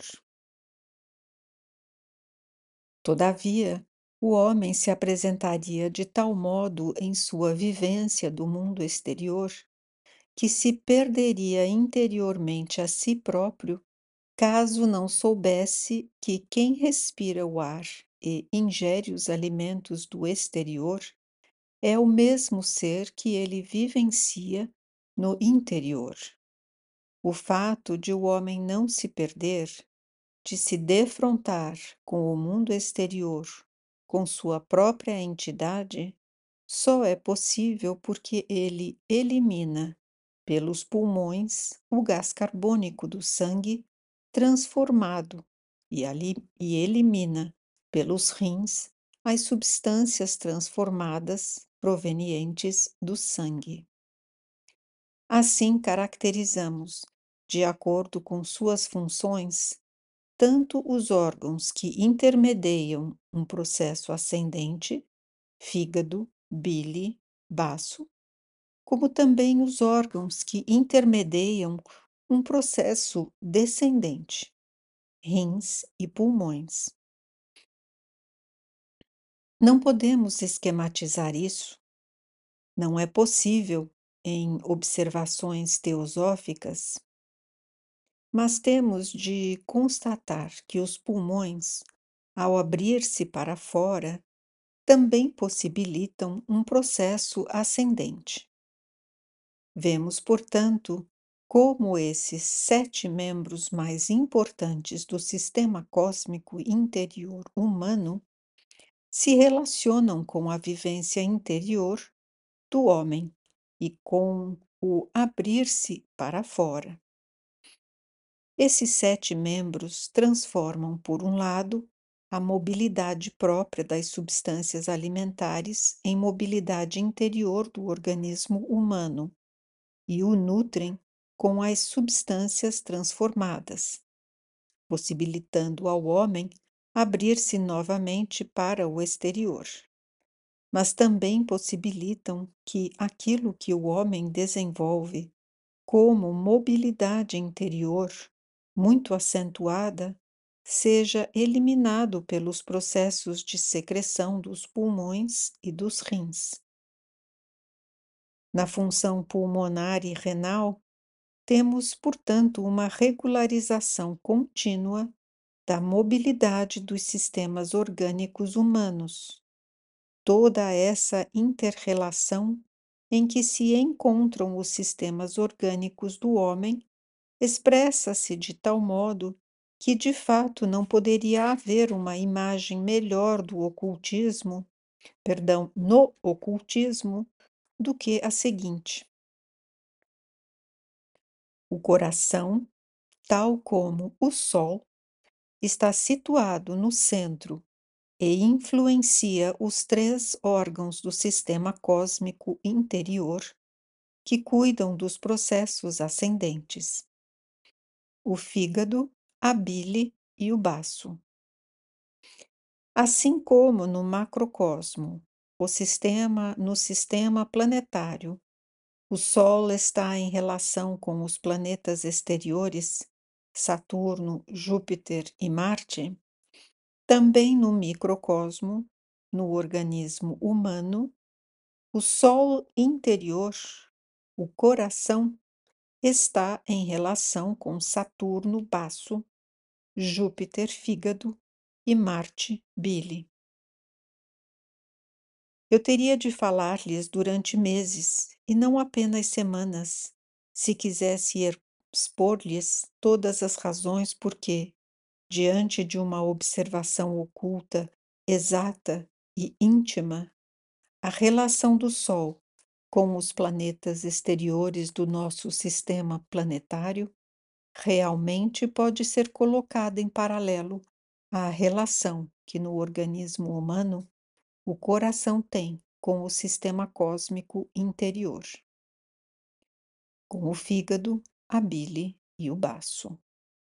Todavia, o homem se apresentaria de tal modo em sua vivência do mundo exterior que se perderia interiormente a si próprio caso não soubesse que quem respira o ar e ingere os alimentos do exterior é o mesmo ser que ele vivencia no interior. O fato de o homem não se perder, de se defrontar com o mundo exterior, com sua própria entidade, só é possível porque ele elimina pelos pulmões o gás carbônico do sangue transformado e elimina pelos rins as substâncias transformadas provenientes do sangue. Assim, caracterizamos, de acordo com suas funções, tanto os órgãos que intermediam um processo ascendente, fígado, bile, baço, como também os órgãos que intermediam um processo descendente, rins e pulmões. Não podemos esquematizar isso, não é possível em observações teosóficas, mas temos de constatar que os pulmões, ao abrir-se para fora, também possibilitam um processo ascendente. Vemos, portanto, como esses 7 membros mais importantes do sistema cósmico interior humano se relacionam com a vivência interior do homem e com o abrir-se para fora. Esses 7 membros transformam, por um lado, a mobilidade própria das substâncias alimentares em mobilidade interior do organismo humano e o nutrem com as substâncias transformadas, possibilitando ao homem abrir-se novamente para o exterior. Mas também possibilitam que aquilo que o homem desenvolve como mobilidade interior muito acentuada seja eliminado pelos processos de secreção dos pulmões e dos rins. Na função pulmonar e renal, temos, portanto, uma regularização contínua da mobilidade dos sistemas orgânicos humanos. Toda essa inter-relação em que se encontram os sistemas orgânicos do homem expressa-se de tal modo que, de fato, não poderia haver uma imagem melhor do ocultismo, no ocultismo, do que a seguinte: o coração, tal como o Sol, está situado no centro e influencia os 3 órgãos do sistema cósmico interior que cuidam dos processos ascendentes: o fígado, a bile e o baço. Assim como no macrocosmo, no sistema planetário, o Sol está em relação com os planetas exteriores, Saturno, Júpiter e Marte, também no microcosmo, no organismo humano, o Sol interior, o coração, está em relação com Saturno, baço, Júpiter, fígado e Marte, bile. Eu teria de falar-lhes durante meses, e não apenas semanas, se quisesse expor-lhes todas as razões por que, diante de uma observação oculta, exata e íntima, a relação do Sol com os planetas exteriores do nosso sistema planetário realmente pode ser colocada em paralelo à relação que no organismo humano o coração tem com o sistema cósmico interior, com o fígado, a bile e o baço.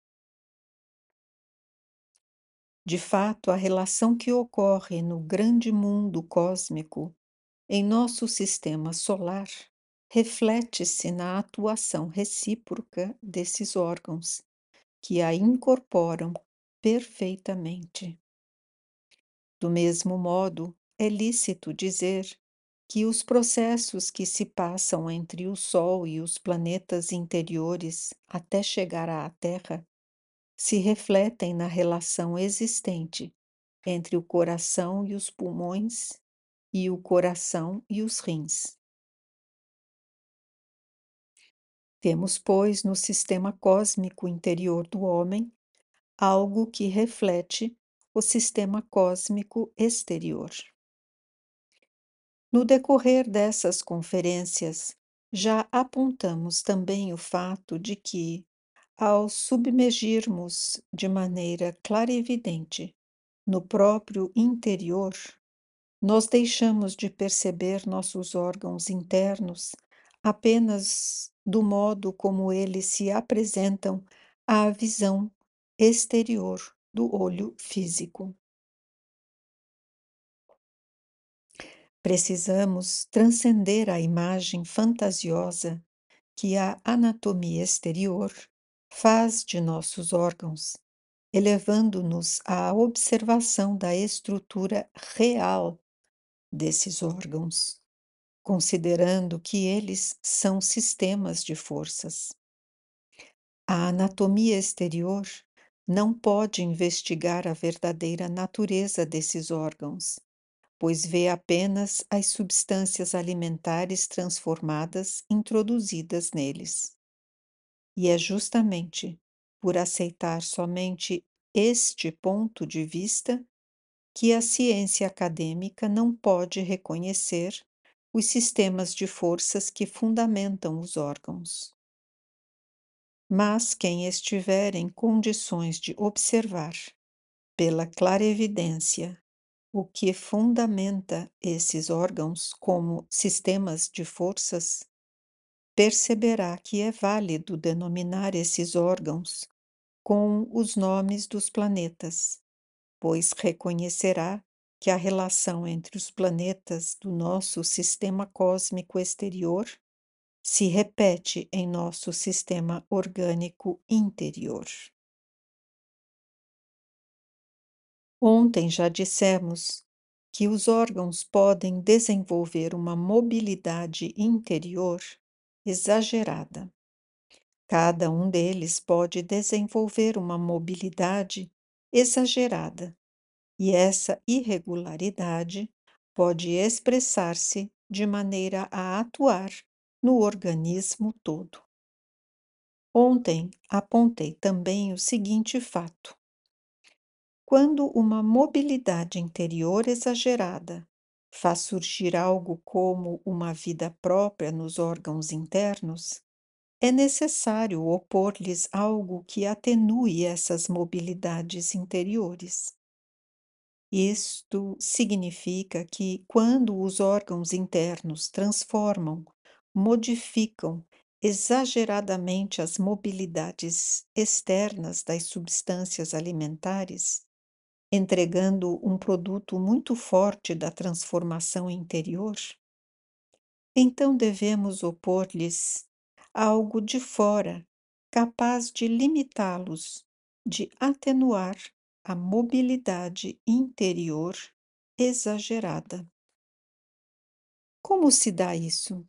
De fato, a relação que ocorre no grande mundo cósmico, em nosso sistema solar, reflete-se na atuação recíproca desses órgãos, que a incorporam perfeitamente. Do mesmo modo, é lícito dizer que os processos que se passam entre o Sol e os planetas interiores até chegar à Terra se refletem na relação existente entre o coração e os pulmões e o coração e os rins. Temos, pois, no sistema cósmico interior do homem algo que reflete o sistema cósmico exterior. No decorrer dessas conferências, já apontamos também o fato de que, ao submergirmos de maneira clarividente no próprio interior, nós deixamos de perceber nossos órgãos internos apenas do modo como eles se apresentam à visão exterior do olho físico. Precisamos transcender a imagem fantasiosa que a anatomia exterior faz de nossos órgãos, elevando-nos à observação da estrutura real desses órgãos, considerando que eles são sistemas de forças. A anatomia exterior não pode investigar a verdadeira natureza desses órgãos, pois vê apenas as substâncias alimentares transformadas introduzidas neles. E é justamente por aceitar somente este ponto de vista que a ciência acadêmica não pode reconhecer os sistemas de forças que fundamentam os órgãos. Mas quem estiver em condições de observar, pela clarevidência, o que fundamenta esses órgãos como sistemas de forças, perceberá que é válido denominar esses órgãos com os nomes dos planetas, pois reconhecerá que a relação entre os planetas do nosso sistema cósmico exterior se repete em nosso sistema orgânico interior. Ontem já dissemos que os órgãos podem desenvolver uma mobilidade interior exagerada. Cada um deles pode desenvolver uma mobilidade exagerada, e essa irregularidade pode expressar-se de maneira a atuar no organismo todo. Ontem apontei também o seguinte fato: quando uma mobilidade interior exagerada faz surgir algo como uma vida própria nos órgãos internos, é necessário opor-lhes algo que atenue essas mobilidades interiores. Isto significa que, quando os órgãos internos transformam, modificam exageradamente as mobilidades externas das substâncias alimentares, entregando um produto muito forte da transformação interior, então devemos opor-lhes algo de fora, capaz de limitá-los, de atenuar a mobilidade interior exagerada. Como se dá isso?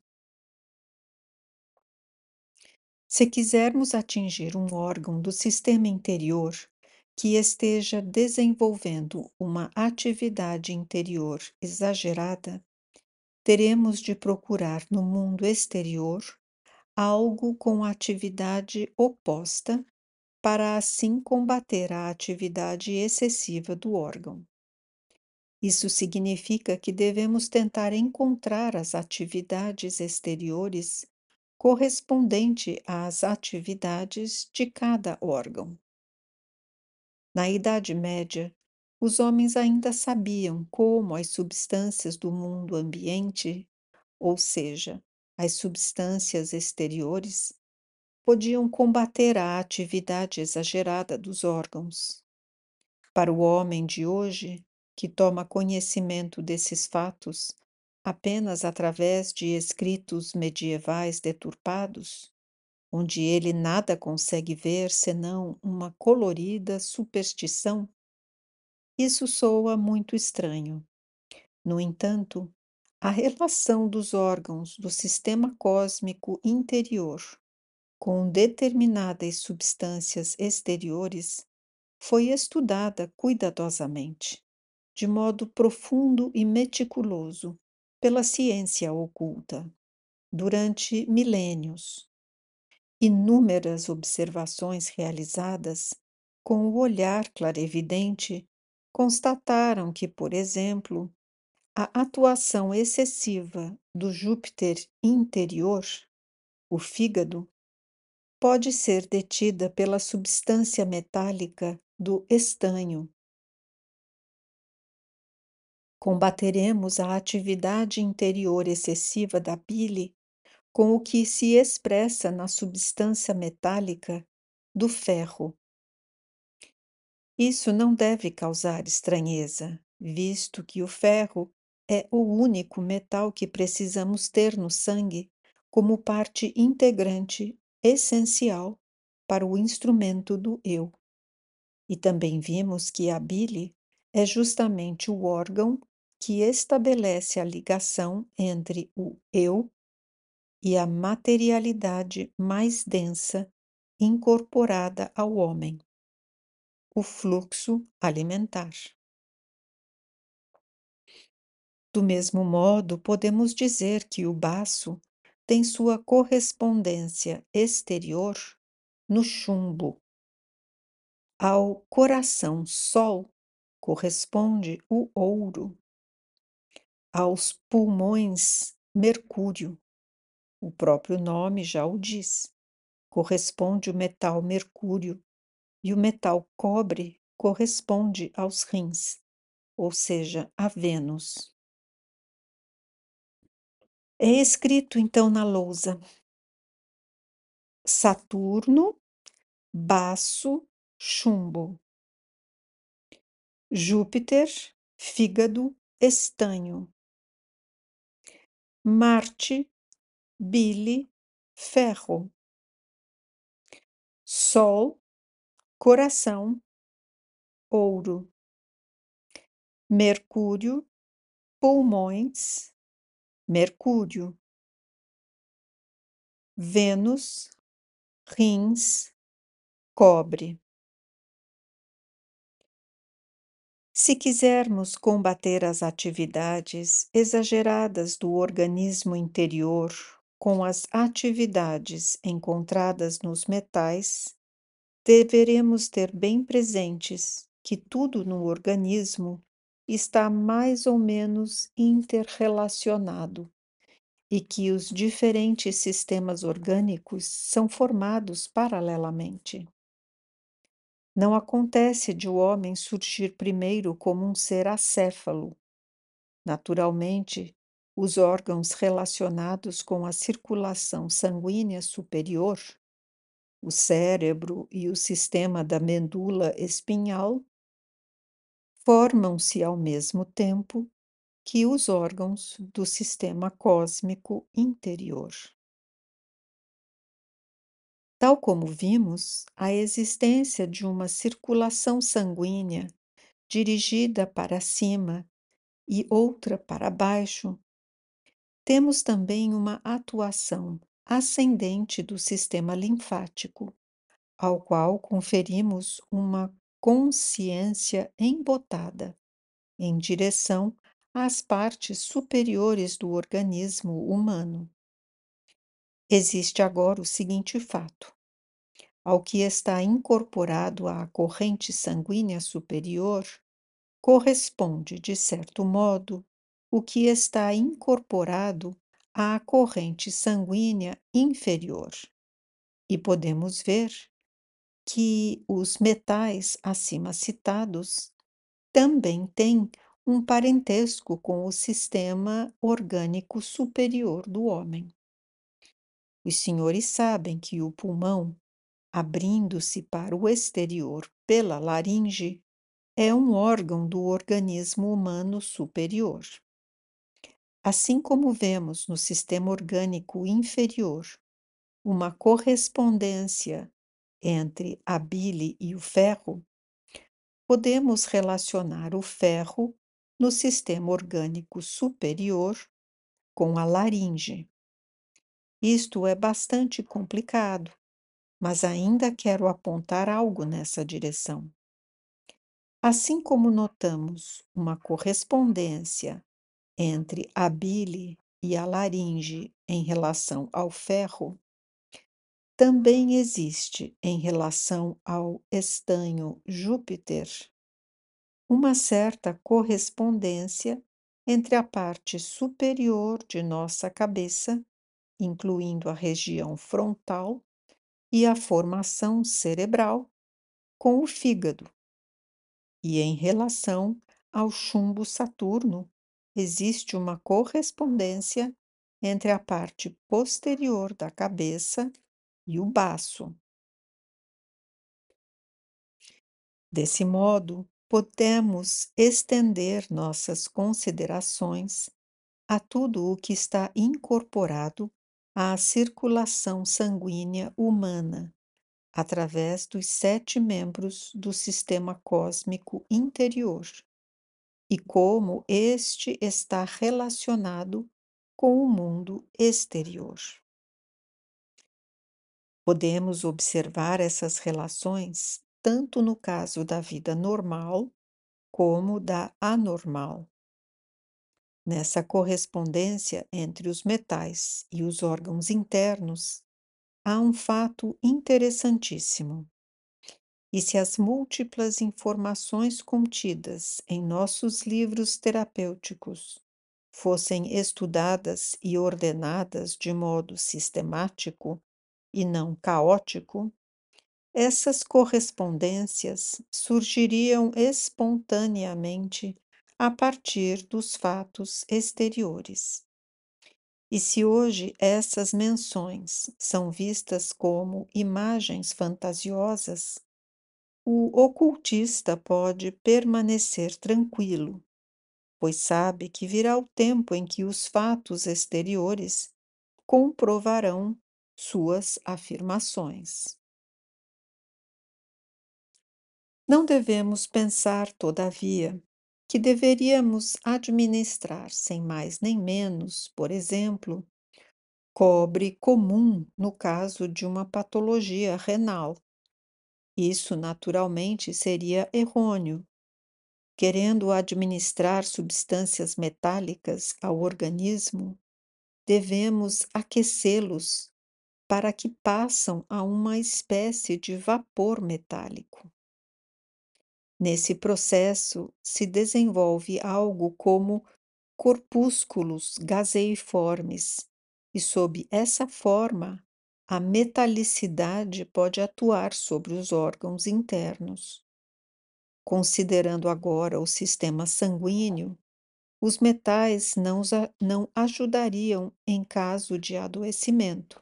Se quisermos atingir um órgão do sistema interior que esteja desenvolvendo uma atividade interior exagerada, teremos de procurar no mundo exterior algo com atividade oposta para assim combater a atividade excessiva do órgão. Isso significa que devemos tentar encontrar as atividades exteriores correspondente às atividades de cada órgão. Na Idade Média, os homens ainda sabiam como as substâncias do mundo ambiente, ou seja, as substâncias exteriores, podiam combater a atividade exagerada dos órgãos. Para o homem de hoje, que toma conhecimento desses fatos apenas através de escritos medievais deturpados, onde ele nada consegue ver senão uma colorida superstição, isso soa muito estranho. No entanto, a relação dos órgãos do sistema cósmico interior com determinadas substâncias exteriores foi estudada cuidadosamente, de modo profundo e meticuloso, pela ciência oculta, durante milênios. Inúmeras observações realizadas com o olhar clarevidente constataram que, por exemplo, a atuação excessiva do Júpiter interior, o fígado, pode ser detida pela substância metálica do estanho. Combateremos a atividade interior excessiva da bile com o que se expressa na substância metálica do ferro. Isso não deve causar estranheza, visto que o ferro é o único metal que precisamos ter no sangue como parte integrante essencial para o instrumento do eu. E também vimos que a bile é justamente o órgão que estabelece a ligação entre o eu e a materialidade mais densa incorporada ao homem, o fluxo alimentar. Do mesmo modo, podemos dizer que o baço tem sua correspondência exterior no chumbo. Ao coração Sol corresponde o ouro, aos pulmões Mercúrio, o próprio nome já o diz, corresponde o metal mercúrio, e o metal cobre corresponde aos rins, ou seja, a Vênus. É escrito então na lousa: Saturno, baço, chumbo. Júpiter, fígado, estanho. Marte, bile, ferro. Sol, coração, ouro. Mercúrio, pulmões, mercúrio. Vênus, rins, cobre. Se quisermos combater as atividades exageradas do organismo interior com as atividades encontradas nos metais, deveremos ter bem presentes que tudo no organismo está mais ou menos interrelacionado e que os diferentes sistemas orgânicos são formados paralelamente. Não acontece de o homem surgir primeiro como um ser acéfalo. Naturalmente, os órgãos relacionados com a circulação sanguínea superior, o cérebro e o sistema da medula espinhal, formam-se ao mesmo tempo que os órgãos do sistema cósmico interior. Tal como vimos, a existência de uma circulação sanguínea dirigida para cima e outra para baixo, temos também uma atuação ascendente do sistema linfático, ao qual conferimos uma consciência embotada em direção às partes superiores do organismo humano. Existe agora o seguinte fato: ao que está incorporado à corrente sanguínea superior, corresponde, de certo modo, o que está incorporado à corrente sanguínea inferior. E podemos ver que os metais acima citados também têm um parentesco com o sistema orgânico superior do homem. Os senhores sabem que o pulmão, abrindo-se para o exterior pela laringe, é um órgão do organismo humano superior. Assim como vemos no sistema orgânico inferior uma correspondência entre a bile e o ferro, podemos relacionar o ferro no sistema orgânico superior com a laringe. Isto é bastante complicado, mas ainda quero apontar algo nessa direção. Assim como notamos uma correspondência entre a bile e a laringe em relação ao ferro, também existe em relação ao estanho Júpiter uma certa correspondência entre a parte superior de nossa cabeça, incluindo a região frontal, e a formação cerebral com o fígado. E em relação ao chumbo Saturno, existe uma correspondência entre a parte posterior da cabeça e o baço. Desse modo, podemos estender nossas considerações a tudo o que está incorporado à circulação sanguínea humana, através dos 7 membros do sistema cósmico interior, e como este está relacionado com o mundo exterior. Podemos observar essas relações tanto no caso da vida normal como da anormal. Nessa correspondência entre os metais e os órgãos internos, há um fato interessantíssimo. E se as múltiplas informações contidas em nossos livros terapêuticos fossem estudadas e ordenadas de modo sistemático e não caótico, essas correspondências surgiriam espontaneamente a partir dos fatos exteriores. E se hoje essas menções são vistas como imagens fantasiosas, o ocultista pode permanecer tranquilo, pois sabe que virá o tempo em que os fatos exteriores comprovarão suas afirmações. Não devemos pensar, todavia, que deveríamos administrar sem mais nem menos, por exemplo, cobre comum no caso de uma patologia renal. Isso, naturalmente, seria errôneo. Querendo administrar substâncias metálicas ao organismo, devemos aquecê-los para que passem a uma espécie de vapor metálico. Nesse processo se desenvolve algo como corpúsculos gaseiformes, e sob essa forma, a metalicidade pode atuar sobre os órgãos internos. Considerando agora o sistema sanguíneo, os metais não ajudariam em caso de adoecimento.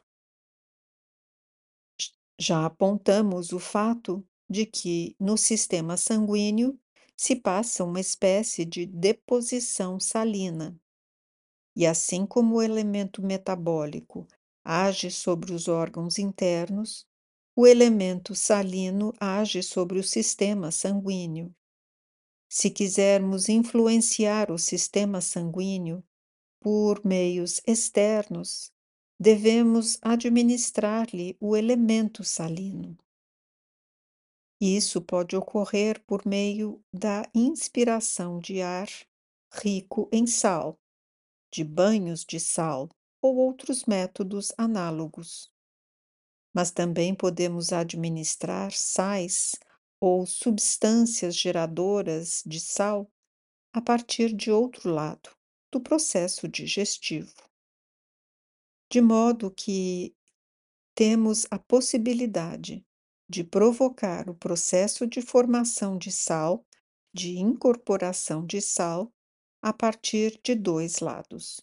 Já apontamos o fato de que no sistema sanguíneo se passa uma espécie de deposição salina, e assim como o elemento metabólico age sobre os órgãos internos, o elemento salino age sobre o sistema sanguíneo. Se quisermos influenciar o sistema sanguíneo por meios externos, devemos administrar-lhe o elemento salino. Isso pode ocorrer por meio da inspiração de ar rico em sal, de banhos de sal ou outros métodos análogos. Mas também podemos administrar sais ou substâncias geradoras de sal a partir de outro lado, do processo digestivo, de modo que temos a possibilidade de provocar o processo de formação de sal, de incorporação de sal, a partir de dois lados.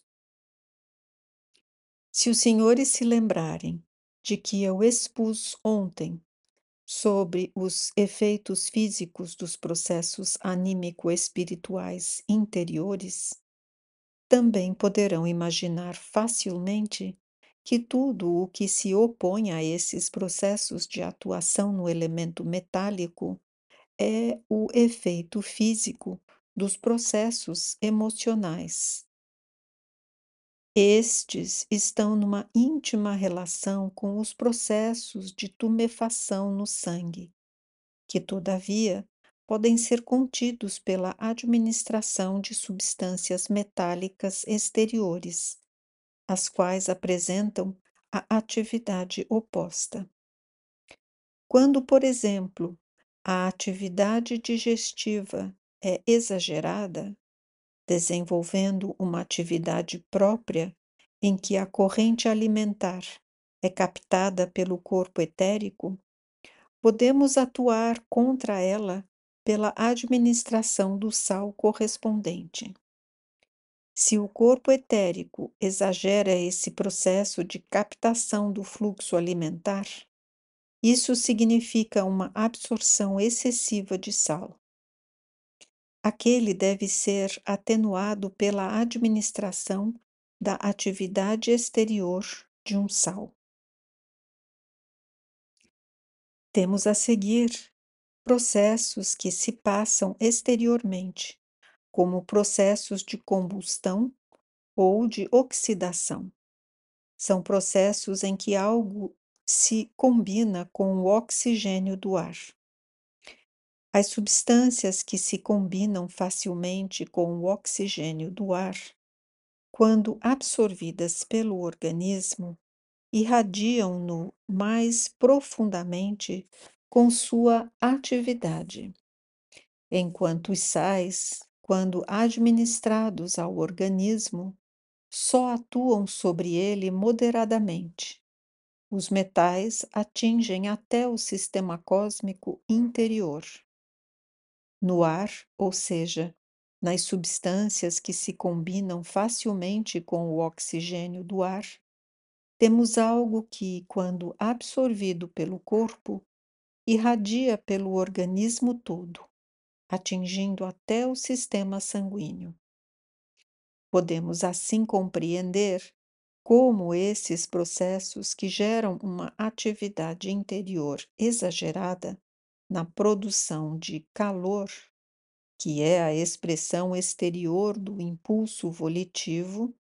Se os senhores se lembrarem de que eu expus ontem sobre os efeitos físicos dos processos anímico-espirituais interiores, também poderão imaginar facilmente que tudo o que se opõe a esses processos de atuação no elemento metálico é o efeito físico dos processos emocionais. Estes estão numa íntima relação com os processos de tumefação no sangue, que, todavia, podem ser contidos pela administração de substâncias metálicas exteriores, as quais apresentam a atividade oposta. Quando, por exemplo, a atividade digestiva é exagerada, desenvolvendo uma atividade própria em que a corrente alimentar é captada pelo corpo etérico, podemos atuar contra ela pela administração do sal correspondente. Se o corpo etérico exagera esse processo de captação do fluxo alimentar, isso significa uma absorção excessiva de sal. Aquele deve ser atenuado pela administração da atividade exterior de um sal. Temos a seguir processos que se passam exteriormente, como processos de combustão ou de oxidação. São processos em que algo se combina com o oxigênio do ar. As substâncias que se combinam facilmente com o oxigênio do ar, quando absorvidas pelo organismo, irradiam-no mais profundamente com sua atividade, enquanto os sais, quando administrados ao organismo, só atuam sobre ele moderadamente. Os metais atingem até o sistema cósmico interior. No ar, ou seja, nas substâncias que se combinam facilmente com o oxigênio do ar, temos algo que, quando absorvido pelo corpo, irradia pelo organismo todo, atingindo até o sistema sanguíneo. Podemos assim compreender como esses processos que geram uma atividade interior exagerada na produção de calor, que é a expressão exterior do impulso volitivo,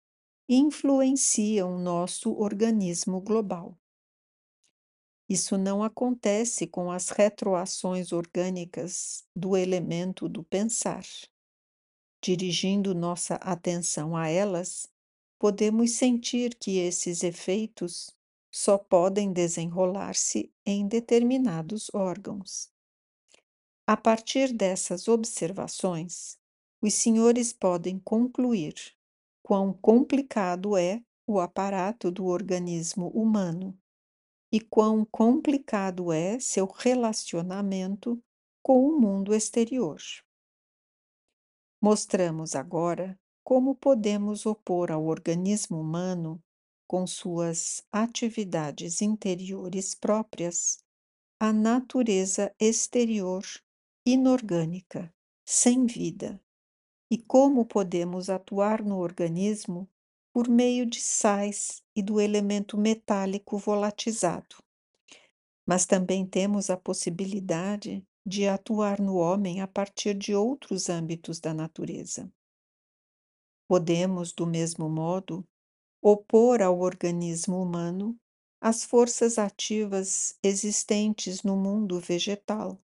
influenciam nosso organismo global. Isso não acontece com as retroações orgânicas do elemento do pensar. Dirigindo nossa atenção a elas, podemos sentir que esses efeitos só podem desenrolar-se em determinados órgãos. A partir dessas observações, os senhores podem concluir quão complicado é o aparato do organismo humano e quão complicado é seu relacionamento com o mundo exterior. Mostramos agora como podemos opor ao organismo humano, com suas atividades interiores próprias, a natureza exterior inorgânica, sem vida, e como podemos atuar no organismo por meio de sais e do elemento metálico volatizado. Mas também temos a possibilidade de atuar no homem a partir de outros âmbitos da natureza. Podemos, do mesmo modo, opor ao organismo humano as forças ativas existentes no mundo vegetal.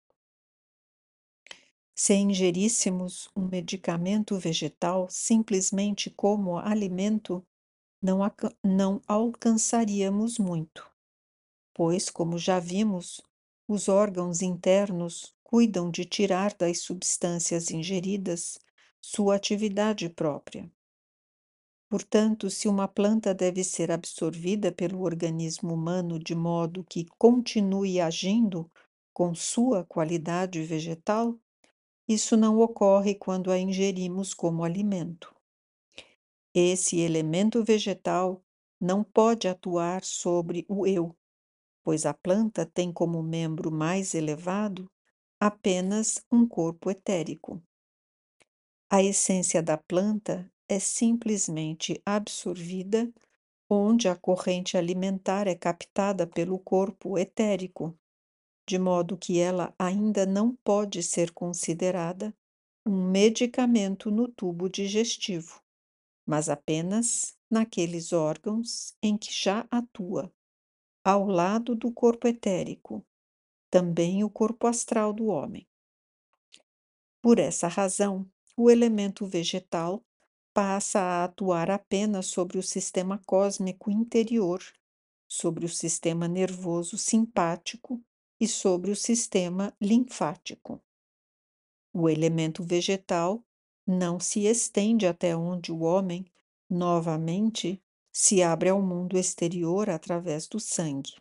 Se ingeríssemos um medicamento vegetal simplesmente como alimento, não alcançaríamos muito, pois, como já vimos, os órgãos internos cuidam de tirar das substâncias ingeridas sua atividade própria. Portanto, se uma planta deve ser absorvida pelo organismo humano de modo que continue agindo com sua qualidade vegetal, isso não ocorre quando a ingerimos como alimento. Esse elemento vegetal não pode atuar sobre o eu, pois a planta tem como membro mais elevado apenas um corpo etérico. A essência da planta é simplesmente absorvida onde a corrente alimentar é captada pelo corpo etérico, de modo que ela ainda não pode ser considerada um medicamento no tubo digestivo, mas apenas naqueles órgãos em que já atua, ao lado do corpo etérico, também o corpo astral do homem. Por essa razão, o elemento vegetal passa a atuar apenas sobre o sistema cósmico interior, sobre o sistema nervoso simpático e sobre o sistema linfático. O elemento vegetal não se estende até onde o homem, novamente, se abre ao mundo exterior através do sangue.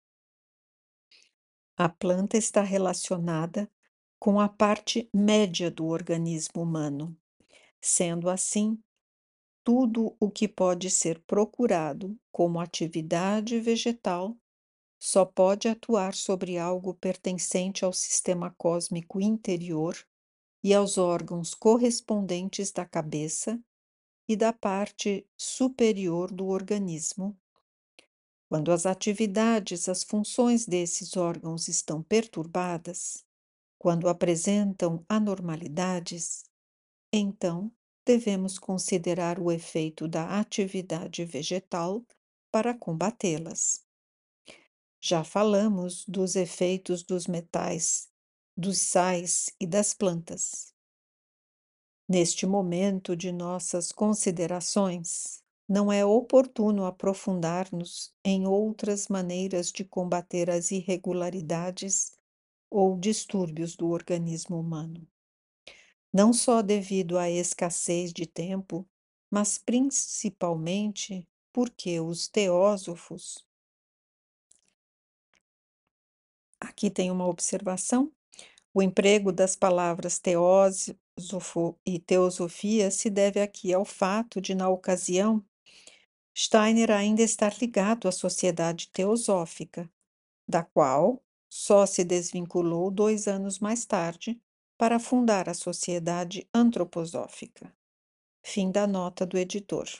A planta está relacionada com a parte média do organismo humano. Sendo assim, tudo o que pode ser procurado como atividade vegetal só pode atuar sobre algo pertencente ao sistema cósmico interior e aos órgãos correspondentes da cabeça e da parte superior do organismo. Quando as atividades, as funções desses órgãos estão perturbadas, quando apresentam anormalidades, então devemos considerar o efeito da atividade vegetal para combatê-las. Já falamos dos efeitos dos metais, dos sais e das plantas. Neste momento de nossas considerações, não é oportuno aprofundar-nos em outras maneiras de combater as irregularidades ou distúrbios do organismo humano. Não só devido à escassez de tempo, mas principalmente porque os teósofos. Aqui tem uma observação. O emprego das palavras teósofo e teosofia se deve aqui ao fato de, na ocasião, Steiner ainda estar ligado à sociedade teosófica, da qual só se desvinculou 2 anos mais tarde para fundar a Sociedade Antroposófica. Fim da nota do editor.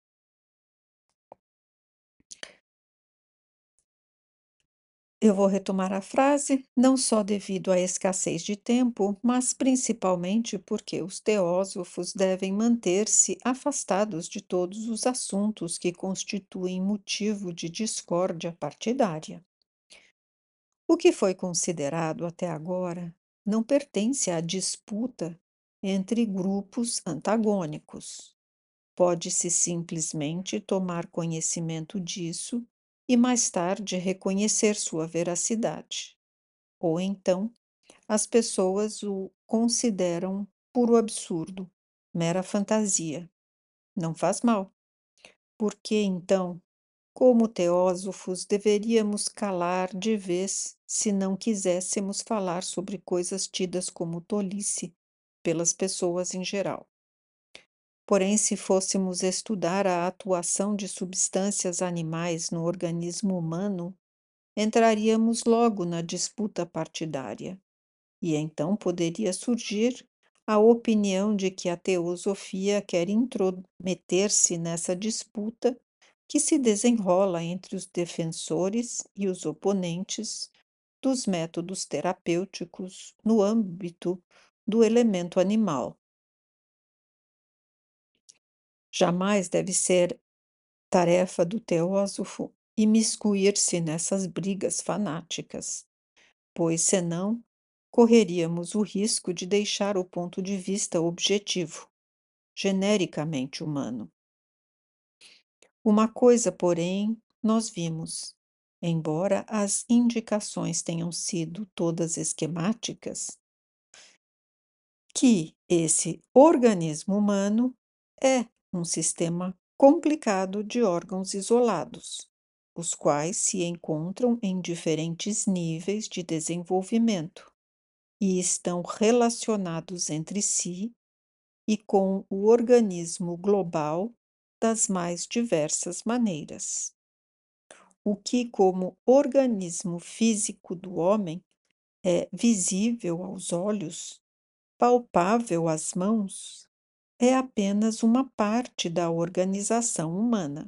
Eu vou retomar a frase, não só devido à escassez de tempo, mas principalmente porque os teósofos devem manter-se afastados de todos os assuntos que constituem motivo de discórdia partidária. O que foi considerado até agora não pertence à disputa entre grupos antagônicos. Pode-se simplesmente tomar conhecimento disso e mais tarde reconhecer sua veracidade. Ou então, as pessoas o consideram puro absurdo, mera fantasia. Não faz mal, porque então, como teósofos, deveríamos calar de vez se não quiséssemos falar sobre coisas tidas como tolice pelas pessoas em geral. Porém, se fôssemos estudar a atuação de substâncias animais no organismo humano, entraríamos logo na disputa partidária, e então poderia surgir a opinião de que a teosofia quer intrometer-se nessa disputa que se desenrola entre os defensores e os oponentes dos métodos terapêuticos no âmbito do elemento animal. Jamais deve ser tarefa do teósofo imiscuir-se nessas brigas fanáticas, pois, senão, correríamos o risco de deixar o ponto de vista objetivo, genericamente humano. Uma coisa, porém, nós vimos. Embora as indicações tenham sido todas esquemáticas, que esse organismo humano é um sistema complicado de órgãos isolados, os quais se encontram em diferentes níveis de desenvolvimento e estão relacionados entre si e com o organismo global das mais diversas maneiras. O que, como organismo físico do homem, é visível aos olhos, palpável às mãos, é apenas uma parte da organização humana.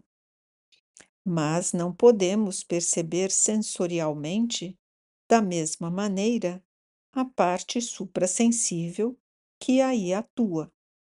Mas não podemos perceber sensorialmente, da mesma maneira, a parte suprassensível que aí atua.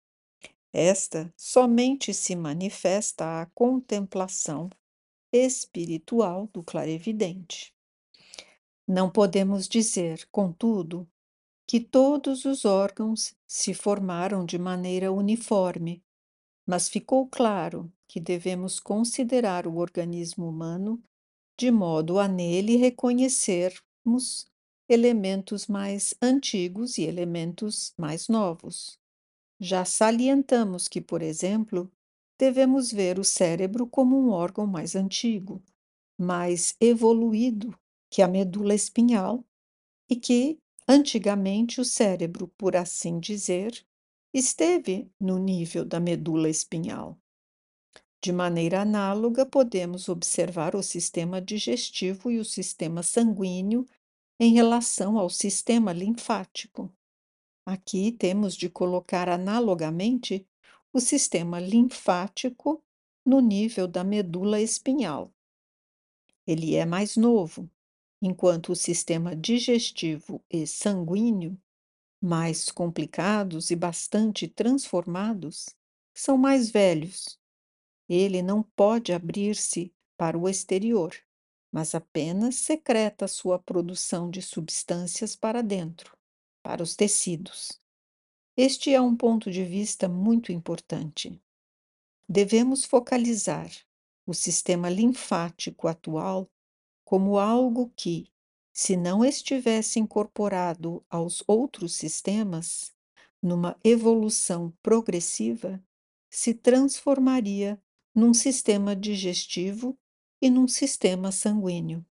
Esta somente se manifesta à contemplação espiritual do clarividente. Não podemos dizer, contudo, que todos os órgãos se formaram de maneira uniforme, mas ficou claro que devemos considerar o organismo humano de modo a nele reconhecermos elementos mais antigos e elementos mais novos. Já salientamos que, por exemplo, devemos ver o cérebro como um órgão mais antigo, mais evoluído que a medula espinhal, e que, antigamente, o cérebro, por assim dizer, esteve no nível da medula espinhal. De maneira análoga, podemos observar o sistema digestivo e o sistema sanguíneo em relação ao sistema linfático. Aqui temos de colocar analogamente o sistema linfático no nível da medula espinhal. Ele é mais novo, enquanto o sistema digestivo e sanguíneo, mais complicados e bastante transformados, são mais velhos. Ele não pode abrir-se para o exterior, mas apenas secreta sua produção de substâncias para dentro, para os tecidos. Este é um ponto de vista muito importante. Devemos focalizar o sistema linfático atual como algo que, se não estivesse incorporado aos outros sistemas, numa evolução progressiva, se transformaria num sistema digestivo e num sistema sanguíneo.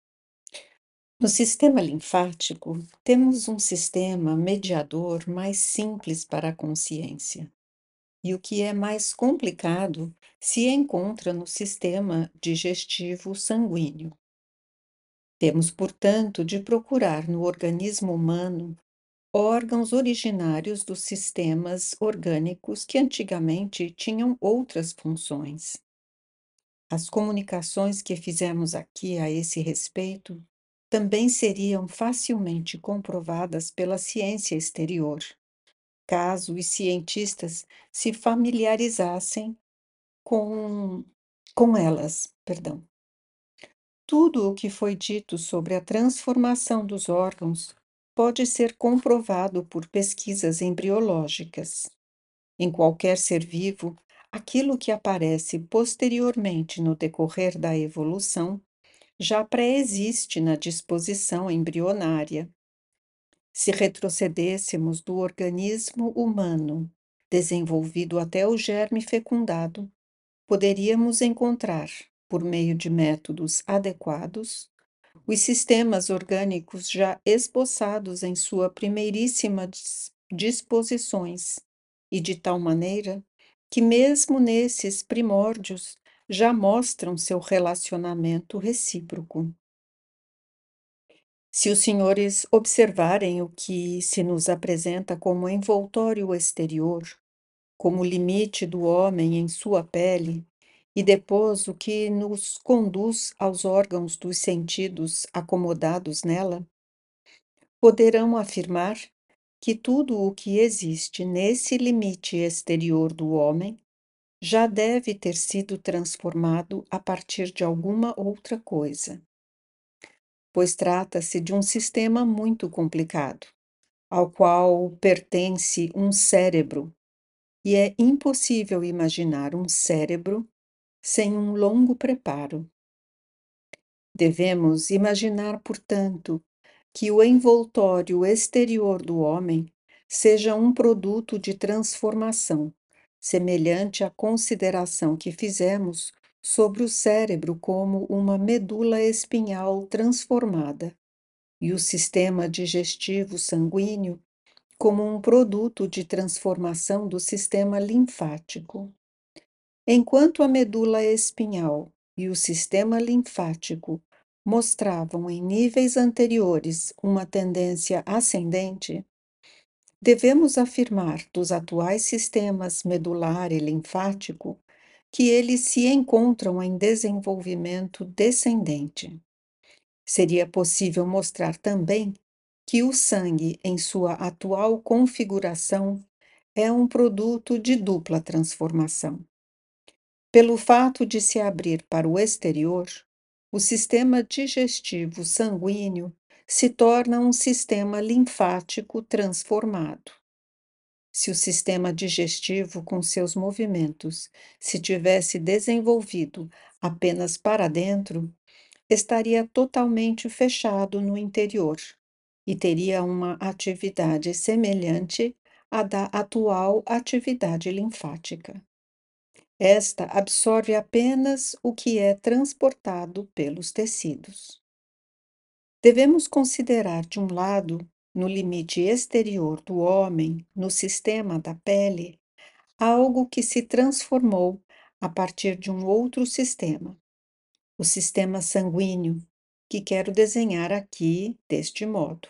No sistema linfático, temos um sistema mediador mais simples para a consciência, e o que é mais complicado se encontra no sistema digestivo sanguíneo. Temos, portanto, de procurar no organismo humano órgãos originários dos sistemas orgânicos que antigamente tinham outras funções. As comunicações que fizemos aqui a esse respeito também seriam facilmente comprovadas pela ciência exterior, caso os cientistas se familiarizassem com elas, perdão. Tudo o que foi dito sobre a transformação dos órgãos pode ser comprovado por pesquisas embriológicas. Em qualquer ser vivo, aquilo que aparece posteriormente no decorrer da evolução já pré-existe na disposição embrionária. Se retrocedêssemos do organismo humano, desenvolvido até o germe fecundado, poderíamos encontrar, por meio de métodos adequados, os sistemas orgânicos já esboçados em sua primeiríssima disposições, e de tal maneira que mesmo nesses primórdios já mostram seu relacionamento recíproco. Se os senhores observarem o que se nos apresenta como envoltório exterior, como limite do homem em sua pele, e depois o que nos conduz aos órgãos dos sentidos acomodados nela, poderão afirmar que tudo o que existe nesse limite exterior do homem já deve ter sido transformado a partir de alguma outra coisa, pois trata-se de um sistema muito complicado, ao qual pertence um cérebro, e é impossível imaginar um cérebro sem um longo preparo. Devemos imaginar, portanto, que o envoltório exterior do homem seja um produto de transformação, semelhante à consideração que fizemos sobre o cérebro como uma medula espinhal transformada e o sistema digestivo sanguíneo como um produto de transformação do sistema linfático. Enquanto a medula espinhal e o sistema linfático mostravam em níveis anteriores uma tendência ascendente, devemos afirmar dos atuais sistemas medular e linfático que eles se encontram em desenvolvimento descendente. Seria possível mostrar também que o sangue, em sua atual configuração, é um produto de dupla transformação. Pelo fato de se abrir para o exterior, o sistema digestivo sanguíneo se torna um sistema linfático transformado. Se o sistema digestivo, com seus movimentos, se tivesse desenvolvido apenas para dentro, estaria totalmente fechado no interior e teria uma atividade semelhante à da atual atividade linfática. Esta absorve apenas o que é transportado pelos tecidos. Devemos considerar, de um lado, no limite exterior do homem, no sistema da pele, algo que se transformou a partir de um outro sistema, o sistema sanguíneo, que quero desenhar aqui deste modo.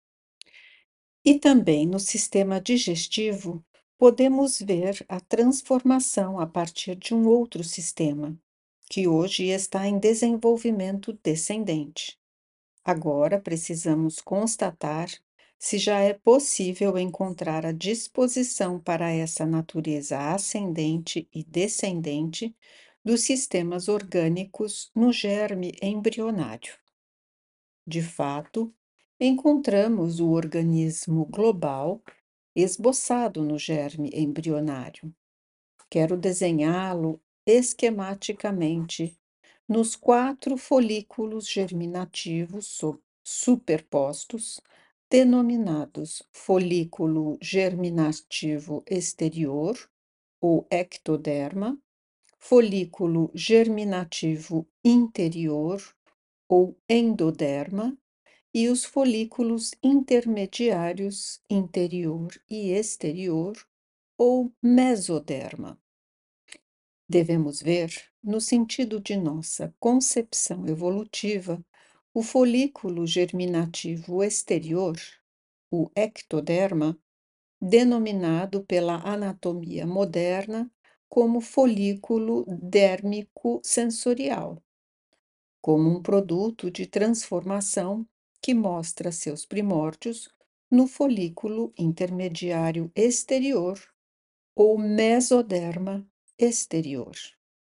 E também no sistema digestivo, podemos ver a transformação a partir de um outro sistema, que hoje está em desenvolvimento descendente. Agora precisamos constatar se já é possível encontrar a disposição para essa natureza ascendente e descendente dos sistemas orgânicos no germe embrionário. De fato, encontramos o organismo global esboçado no germe embrionário. Quero desenhá-lo esquematicamente nos 4 folículos germinativos superpostos, denominados folículo germinativo exterior, ou ectoderma, folículo germinativo interior, ou endoderma, e os folículos intermediários interior e exterior, ou mesoderma. Devemos ver, no sentido de nossa concepção evolutiva, o folículo germinativo exterior, o ectoderma, denominado pela anatomia moderna como folículo dérmico sensorial, como um produto de transformação que mostra seus primórdios no folículo intermediário exterior ou mesoderma exterior.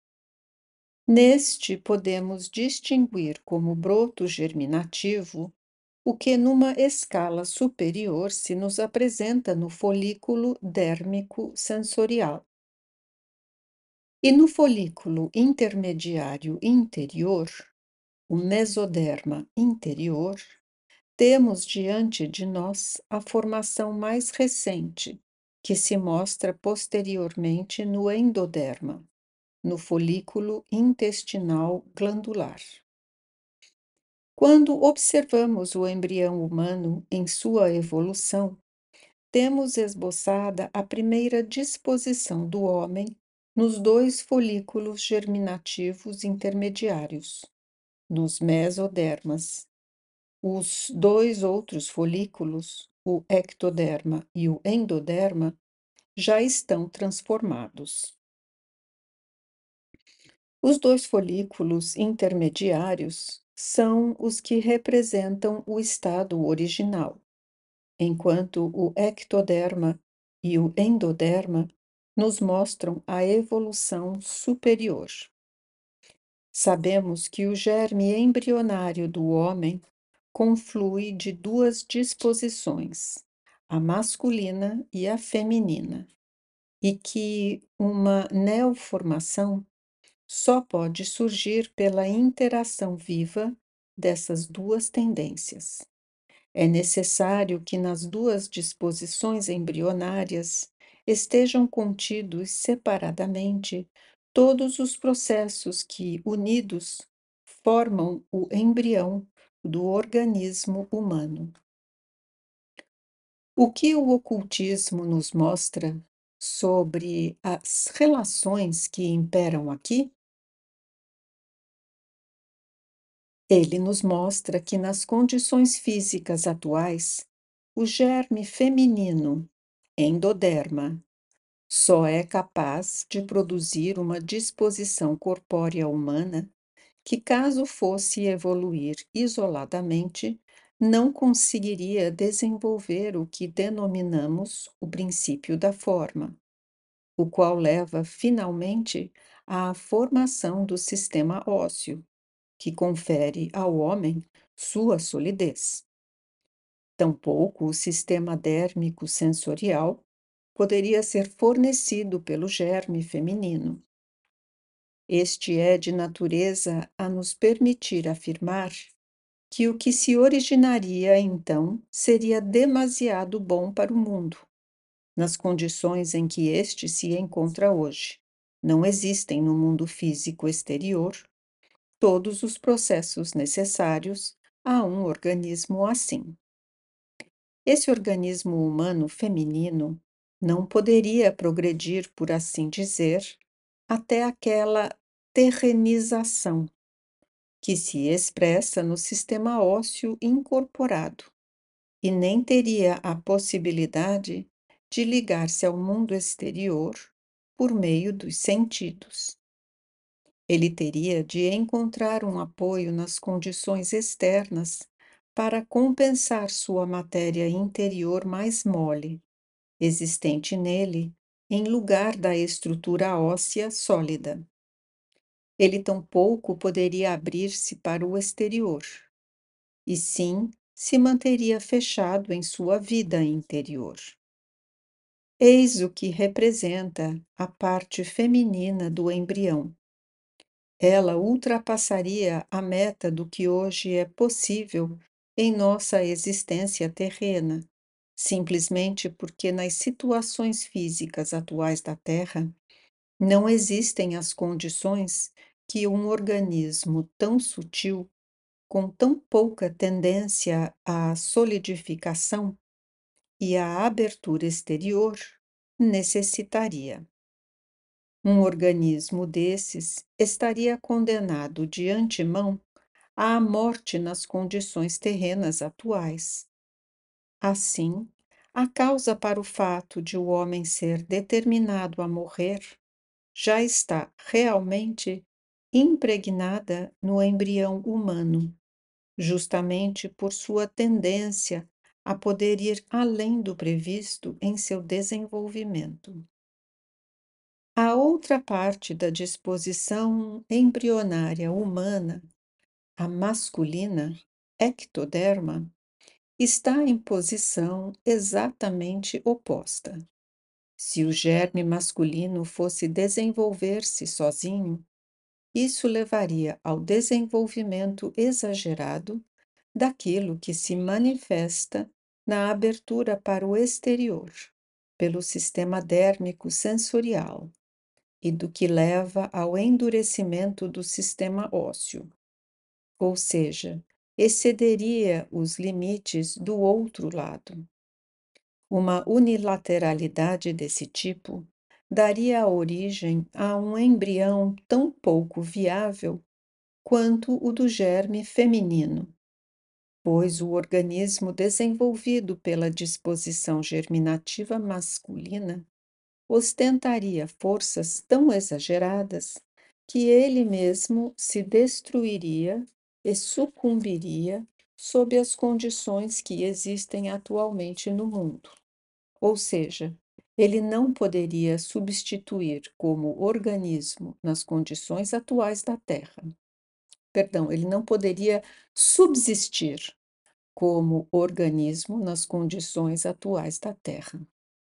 Neste, podemos distinguir como broto germinativo o que, numa escala superior, se nos apresenta no folículo dérmico sensorial. E no folículo intermediário interior, o mesoderma interior, temos diante de nós a formação mais recente, que se mostra posteriormente no endoderma, no folículo intestinal glandular. Quando observamos o embrião humano em sua evolução, temos esboçada a primeira disposição do homem nos 2 folículos germinativos intermediários, nos mesodermas. Os 2 outros folículos, o ectoderma e o endoderma, já estão transformados. Os dois folículos intermediários são os que representam o estado original, enquanto o ectoderma e o endoderma nos mostram a evolução superior. Sabemos que o germe embrionário do homem conflui de duas disposições, a masculina e a feminina, e que uma neoformação só pode surgir pela interação viva dessas duas tendências. É necessário que nas duas disposições embrionárias estejam contidos separadamente todos os processos que, unidos, formam o embrião do organismo humano. O que o ocultismo nos mostra sobre as relações que imperam aqui? Ele nos mostra que, nas condições físicas atuais, o germe feminino, endoderma, só é capaz de produzir uma disposição corpórea humana que, caso fosse evoluir isoladamente, não conseguiria desenvolver o que denominamos o princípio da forma, o qual leva finalmente à formação do sistema ósseo, que confere ao homem sua solidez. Tampouco o sistema dérmico sensorial poderia ser fornecido pelo germe feminino. Este é de natureza a nos permitir afirmar que o que se originaria então seria demasiado bom para o mundo, nas condições em que este se encontra hoje. Não existem no mundo físico exterior todos os processos necessários a um organismo assim. Esse organismo humano feminino não poderia progredir, por assim dizer, até aquela terrenização que se expressa no sistema ósseo incorporado e nem teria a possibilidade de ligar-se ao mundo exterior por meio dos sentidos. Ele teria de encontrar um apoio nas condições externas para compensar sua matéria interior mais mole, existente nele, em lugar da estrutura óssea sólida. Ele tampouco poderia abrir-se para o exterior, e sim se manteria fechado em sua vida interior. Eis o que representa a parte feminina do embrião. Ela ultrapassaria a meta do que hoje é possível em nossa existência terrena, simplesmente porque nas situações físicas atuais da Terra não existem as condições que um organismo tão sutil, com tão pouca tendência à solidificação e à abertura exterior, necessitaria. Um organismo desses estaria condenado de antemão à morte nas condições terrenas atuais. Assim, a causa para o fato de o homem ser determinado a morrer já está realmente impregnada no embrião humano, justamente por sua tendência a poder ir além do previsto em seu desenvolvimento. A outra parte da disposição embrionária humana, a masculina, ectoderma, está em posição exatamente oposta. Se o germe masculino fosse desenvolver-se sozinho, isso levaria ao desenvolvimento exagerado daquilo que se manifesta na abertura para o exterior, pelo sistema dérmico sensorial, e do que leva ao endurecimento do sistema ósseo, ou seja, excederia os limites do outro lado. Uma unilateralidade desse tipo daria origem a um embrião tão pouco viável quanto o do germe feminino, pois o organismo desenvolvido pela disposição germinativa masculina ostentaria forças tão exageradas que ele mesmo se destruiria e sucumbiria sob as condições que existem atualmente no mundo. Ou seja, ele não poderia substituir como organismo nas condições atuais da Terra. Perdão, ele não poderia subsistir como organismo nas condições atuais da Terra.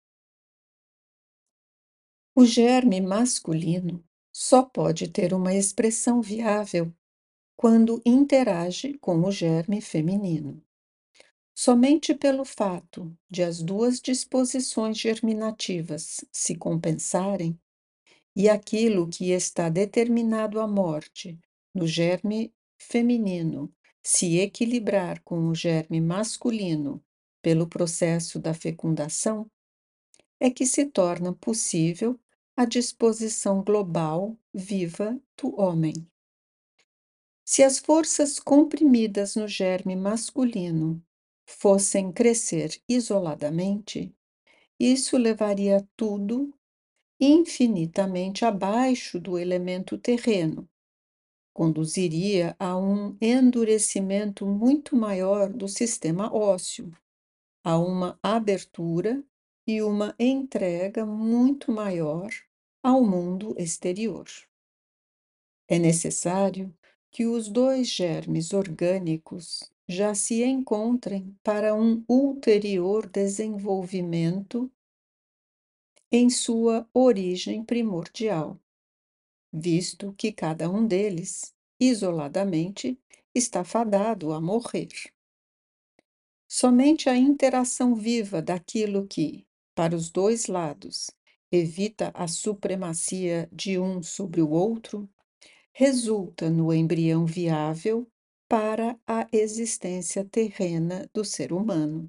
O germe masculino só pode ter uma expressão viável quando interage com o germe feminino. Somente pelo fato de as duas disposições germinativas se compensarem e aquilo que está determinado à morte no germe feminino se equilibrar com o germe masculino pelo processo da fecundação, é que se torna possível a disposição global viva do homem. Se as forças comprimidas no germe masculino fossem crescer isoladamente, isso levaria tudo infinitamente abaixo do elemento terreno, conduziria a um endurecimento muito maior do sistema ósseo, a uma abertura e uma entrega muito maior ao mundo exterior. É necessário que os dois germes orgânicos já se encontrem para um ulterior desenvolvimento em sua origem primordial, visto que cada um deles, isoladamente, está fadado a morrer. Somente a interação viva daquilo que, para os dois lados, evita a supremacia de um sobre o outro, resulta no embrião viável para a existência terrena do ser humano.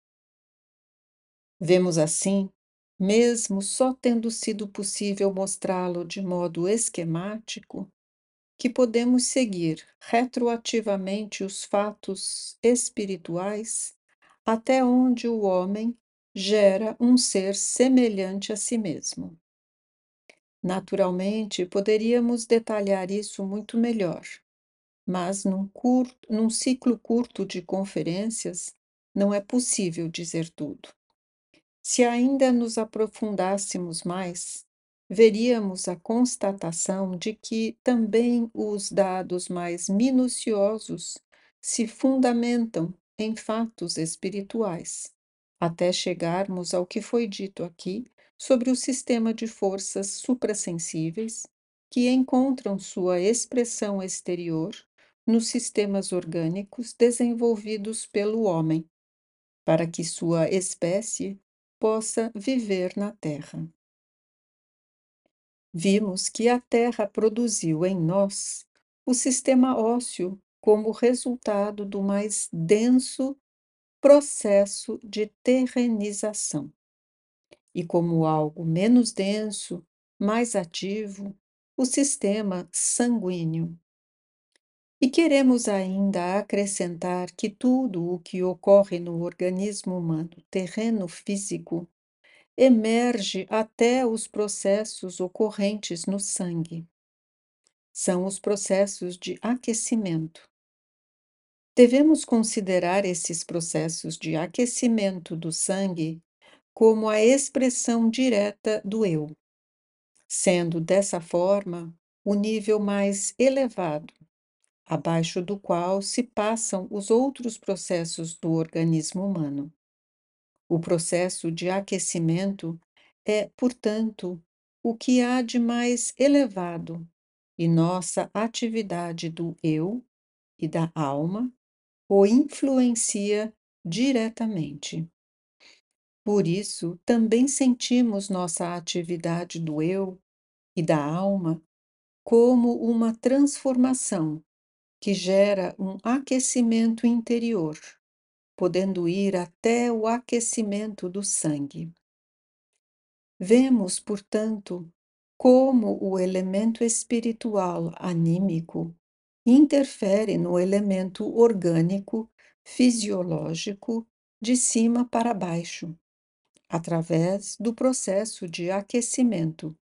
Vemos assim, mesmo só tendo sido possível mostrá-lo de modo esquemático, que podemos seguir retroativamente os fatos espirituais até onde o homem gera um ser semelhante a si mesmo. Naturalmente, poderíamos detalhar isso muito melhor, mas num ciclo curto de conferências não é possível dizer tudo. Se ainda nos aprofundássemos mais, veríamos a constatação de que também os dados mais minuciosos se fundamentam em fatos espirituais, até chegarmos ao que foi dito aqui sobre o sistema de forças suprassensíveis que encontram sua expressão exterior nos sistemas orgânicos desenvolvidos pelo homem, para que sua espécie possa viver na Terra. Vimos que a Terra produziu em nós o sistema ósseo como resultado do mais denso processo de terrenização, e como algo menos denso, mais ativo, o sistema sanguíneo. E queremos ainda acrescentar que tudo o que ocorre no organismo humano, terreno físico, emerge até os processos ocorrentes no sangue. São os processos de aquecimento. Devemos considerar esses processos de aquecimento do sangue como a expressão direta do eu, sendo dessa forma o nível mais elevado, abaixo do qual se passam os outros processos do organismo humano. O processo de aquecimento é, portanto, o que há de mais elevado, e nossa atividade do eu e da alma o influencia diretamente. Por isso, também sentimos nossa atividade do eu e da alma como uma transformação que gera um aquecimento interior, podendo ir até o aquecimento do sangue. Vemos, portanto, como o elemento espiritual anímico interfere no elemento orgânico fisiológico de cima para baixo, através do processo de aquecimento,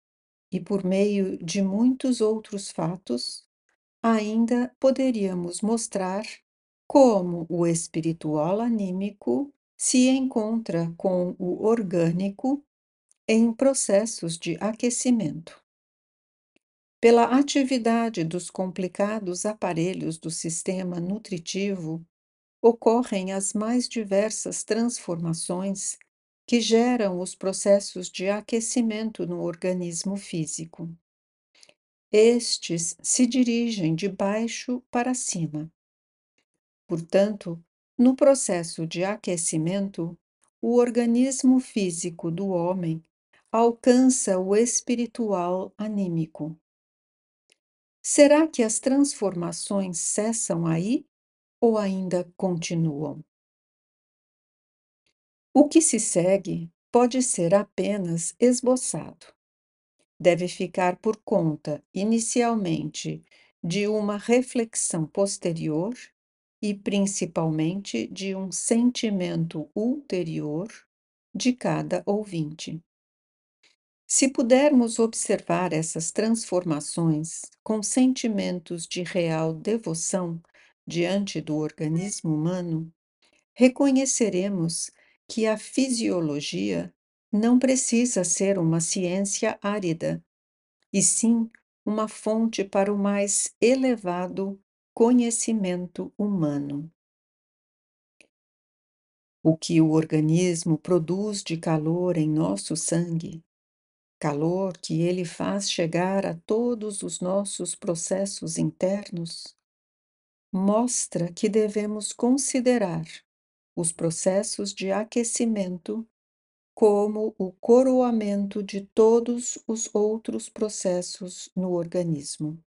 E por meio de muitos outros fatos, ainda poderíamos mostrar como o espiritual anímico se encontra com o orgânico em processos de aquecimento. Pela atividade dos complicados aparelhos do sistema nutritivo, ocorrem as mais diversas transformações que geram os processos de aquecimento no organismo físico. Estes se dirigem de baixo para cima. Portanto, no processo de aquecimento, o organismo físico do homem alcança o espiritual anímico. Será que as transformações cessam aí ou ainda continuam? O que se segue pode ser apenas esboçado. Deve ficar por conta, inicialmente, de uma reflexão posterior e principalmente de um sentimento ulterior de cada ouvinte. Se pudermos observar essas transformações com sentimentos de real devoção diante do organismo humano, reconheceremos que a fisiologia não precisa ser uma ciência árida, e sim uma fonte para o mais elevado conhecimento humano. O que o organismo produz de calor em nosso sangue, calor que ele faz chegar a todos os nossos processos internos, mostra que devemos considerar os processos de aquecimento como o coroamento de todos os outros processos no organismo.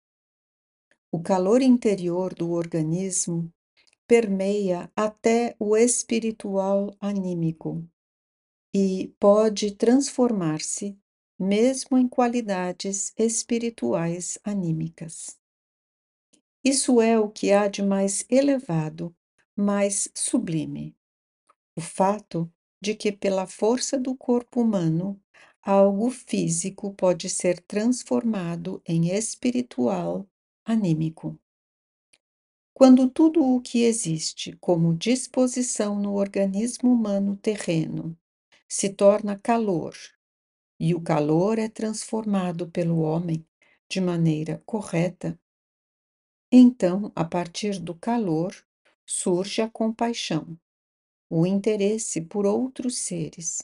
O calor interior do organismo permeia até o espiritual anímico e pode transformar-se mesmo em qualidades espirituais anímicas. Isso é o que há de mais elevado, mais sublime. O fato de que, pela força do corpo humano, algo físico pode ser transformado em espiritual anímico. Quando tudo o que existe como disposição no organismo humano terreno se torna calor, e o calor é transformado pelo homem de maneira correta, então, a partir do calor, surge a compaixão, o interesse por outros seres.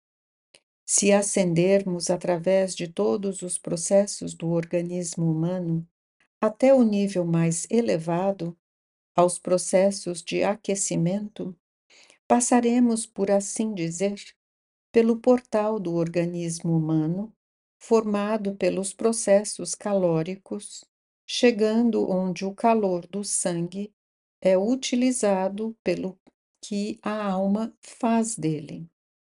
Se ascendermos através de todos os processos do organismo humano até o nível mais elevado, aos processos de aquecimento, passaremos, por assim dizer, pelo portal do organismo humano, formado pelos processos calóricos, chegando onde o calor do sangue é utilizado pelo que a alma faz dele.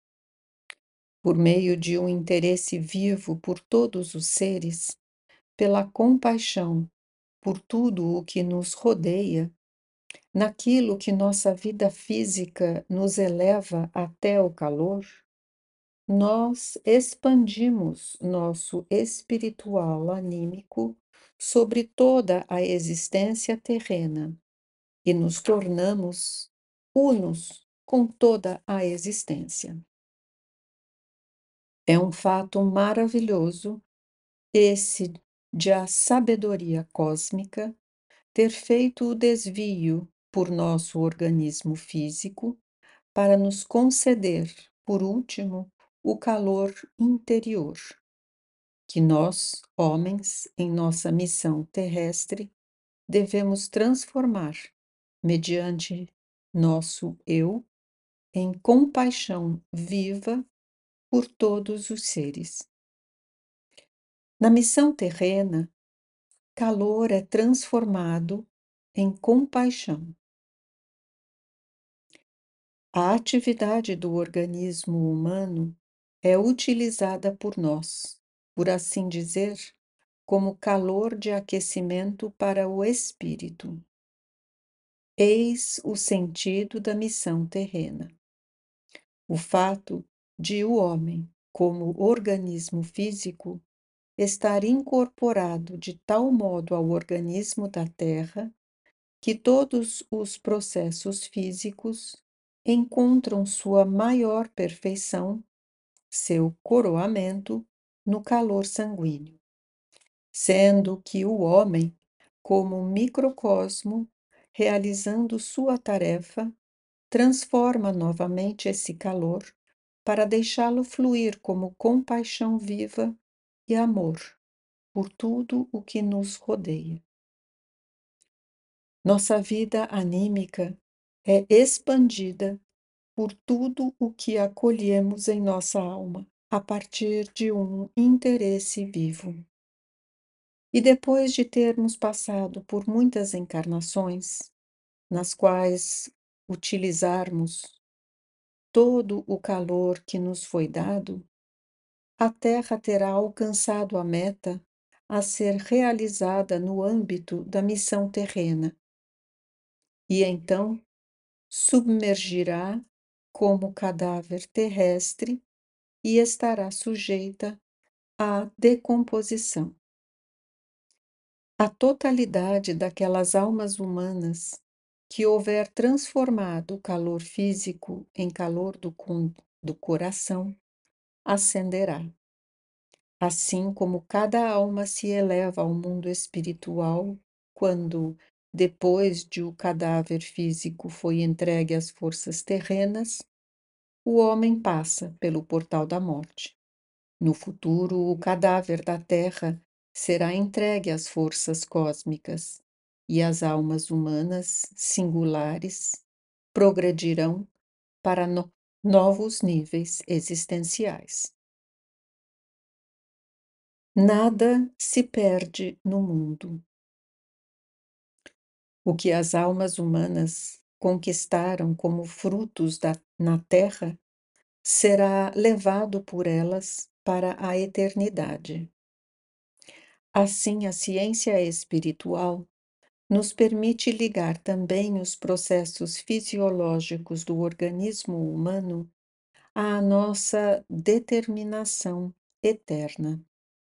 Por meio de um interesse vivo por todos os seres, pela compaixão por tudo o que nos rodeia, naquilo que nossa vida física nos eleva até o calor, nós expandimos nosso espiritual anímico sobre toda a existência terrena e nos tornamos unos com toda a existência. É um fato maravilhoso esse de a sabedoria cósmica ter feito o desvio por nosso organismo físico para nos conceder, por último, o calor interior, que nós, homens, em nossa missão terrestre, devemos transformar, mediante nosso eu, em compaixão viva por todos os seres. Na missão terrena, calor é transformado em compaixão. A atividade do organismo humano é utilizada por nós, por assim dizer, como calor de aquecimento para o espírito. Eis o sentido da missão terrena. O fato de o homem, como organismo físico, estar incorporado de tal modo ao organismo da Terra que todos os processos físicos encontram sua maior perfeição, seu coroamento, no calor sanguíneo, sendo que o homem, como microcosmo, realizando sua tarefa, transforma novamente esse calor para deixá-lo fluir como compaixão viva e amor por tudo o que nos rodeia. Nossa vida anímica é expandida por tudo o que acolhemos em nossa alma, a partir de um interesse vivo. E depois de termos passado por muitas encarnações, nas quais utilizarmos todo o calor que nos foi dado, a Terra terá alcançado a meta a ser realizada no âmbito da missão terrena, e então submergirá como cadáver terrestre e estará sujeita à decomposição. A totalidade daquelas almas humanas que houver transformado o calor físico em calor do coração ascenderá. Assim como cada alma se eleva ao mundo espiritual quando, depois de o cadáver físico foi entregue às forças terrenas, o homem passa pelo portal da morte. No futuro, o cadáver da Terra será entregue às forças cósmicas e as almas humanas singulares progredirão para novos níveis existenciais. Nada se perde no mundo. O que as almas humanas conquistaram como frutos na Terra será levado por elas para a eternidade. Assim, a ciência espiritual nos permite ligar também os processos fisiológicos do organismo humano à nossa determinação eterna.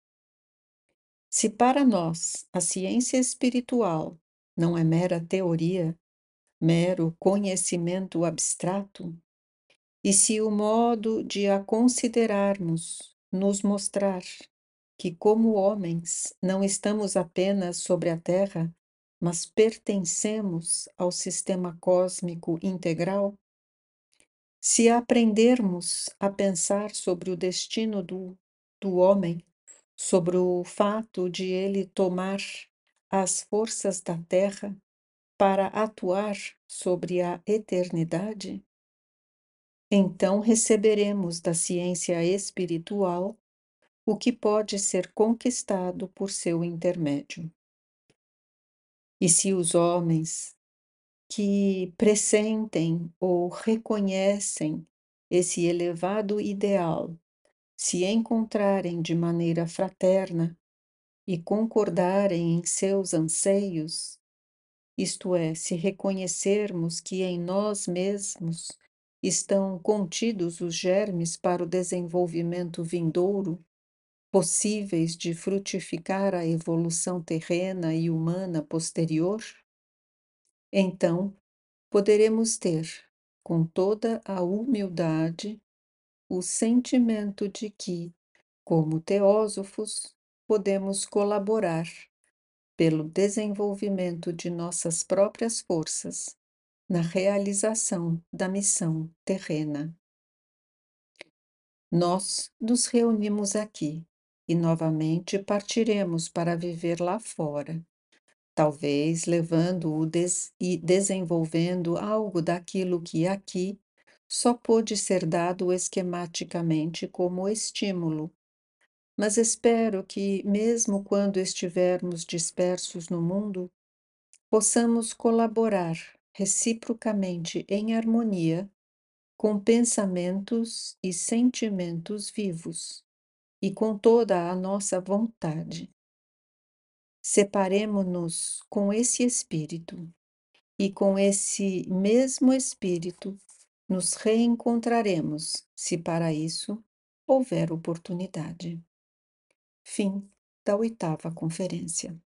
Se para nós a ciência espiritual não é mera teoria, mero conhecimento abstrato, e se o modo de a considerarmos nos mostrar que, como homens, não estamos apenas sobre a Terra, mas pertencemos ao sistema cósmico integral, se aprendermos a pensar sobre o destino do homem, sobre o fato de ele tomar as forças da Terra para atuar sobre a eternidade, então receberemos da ciência espiritual o que pode ser conquistado por seu intermédio. E se os homens que pressentem ou reconhecem esse elevado ideal se encontrarem de maneira fraterna e concordarem em seus anseios, isto é, se reconhecermos que em nós mesmos estão contidos os germes para o desenvolvimento vindouro, possíveis de frutificar a evolução terrena e humana posterior, então poderemos ter, com toda a humildade, o sentimento de que, como teósofos, podemos colaborar pelo desenvolvimento de nossas próprias forças na realização da missão terrena. Nós nos reunimos aqui e novamente partiremos para viver lá fora, talvez levando e desenvolvendo algo daquilo que aqui só pôde ser dado esquematicamente como estímulo. Mas espero que, mesmo quando estivermos dispersos no mundo, possamos colaborar reciprocamente em harmonia com pensamentos e sentimentos vivos e com toda a nossa vontade. Separemo-nos com esse espírito e com esse mesmo espírito nos reencontraremos, se para isso houver oportunidade. Fim. da oitava conferência.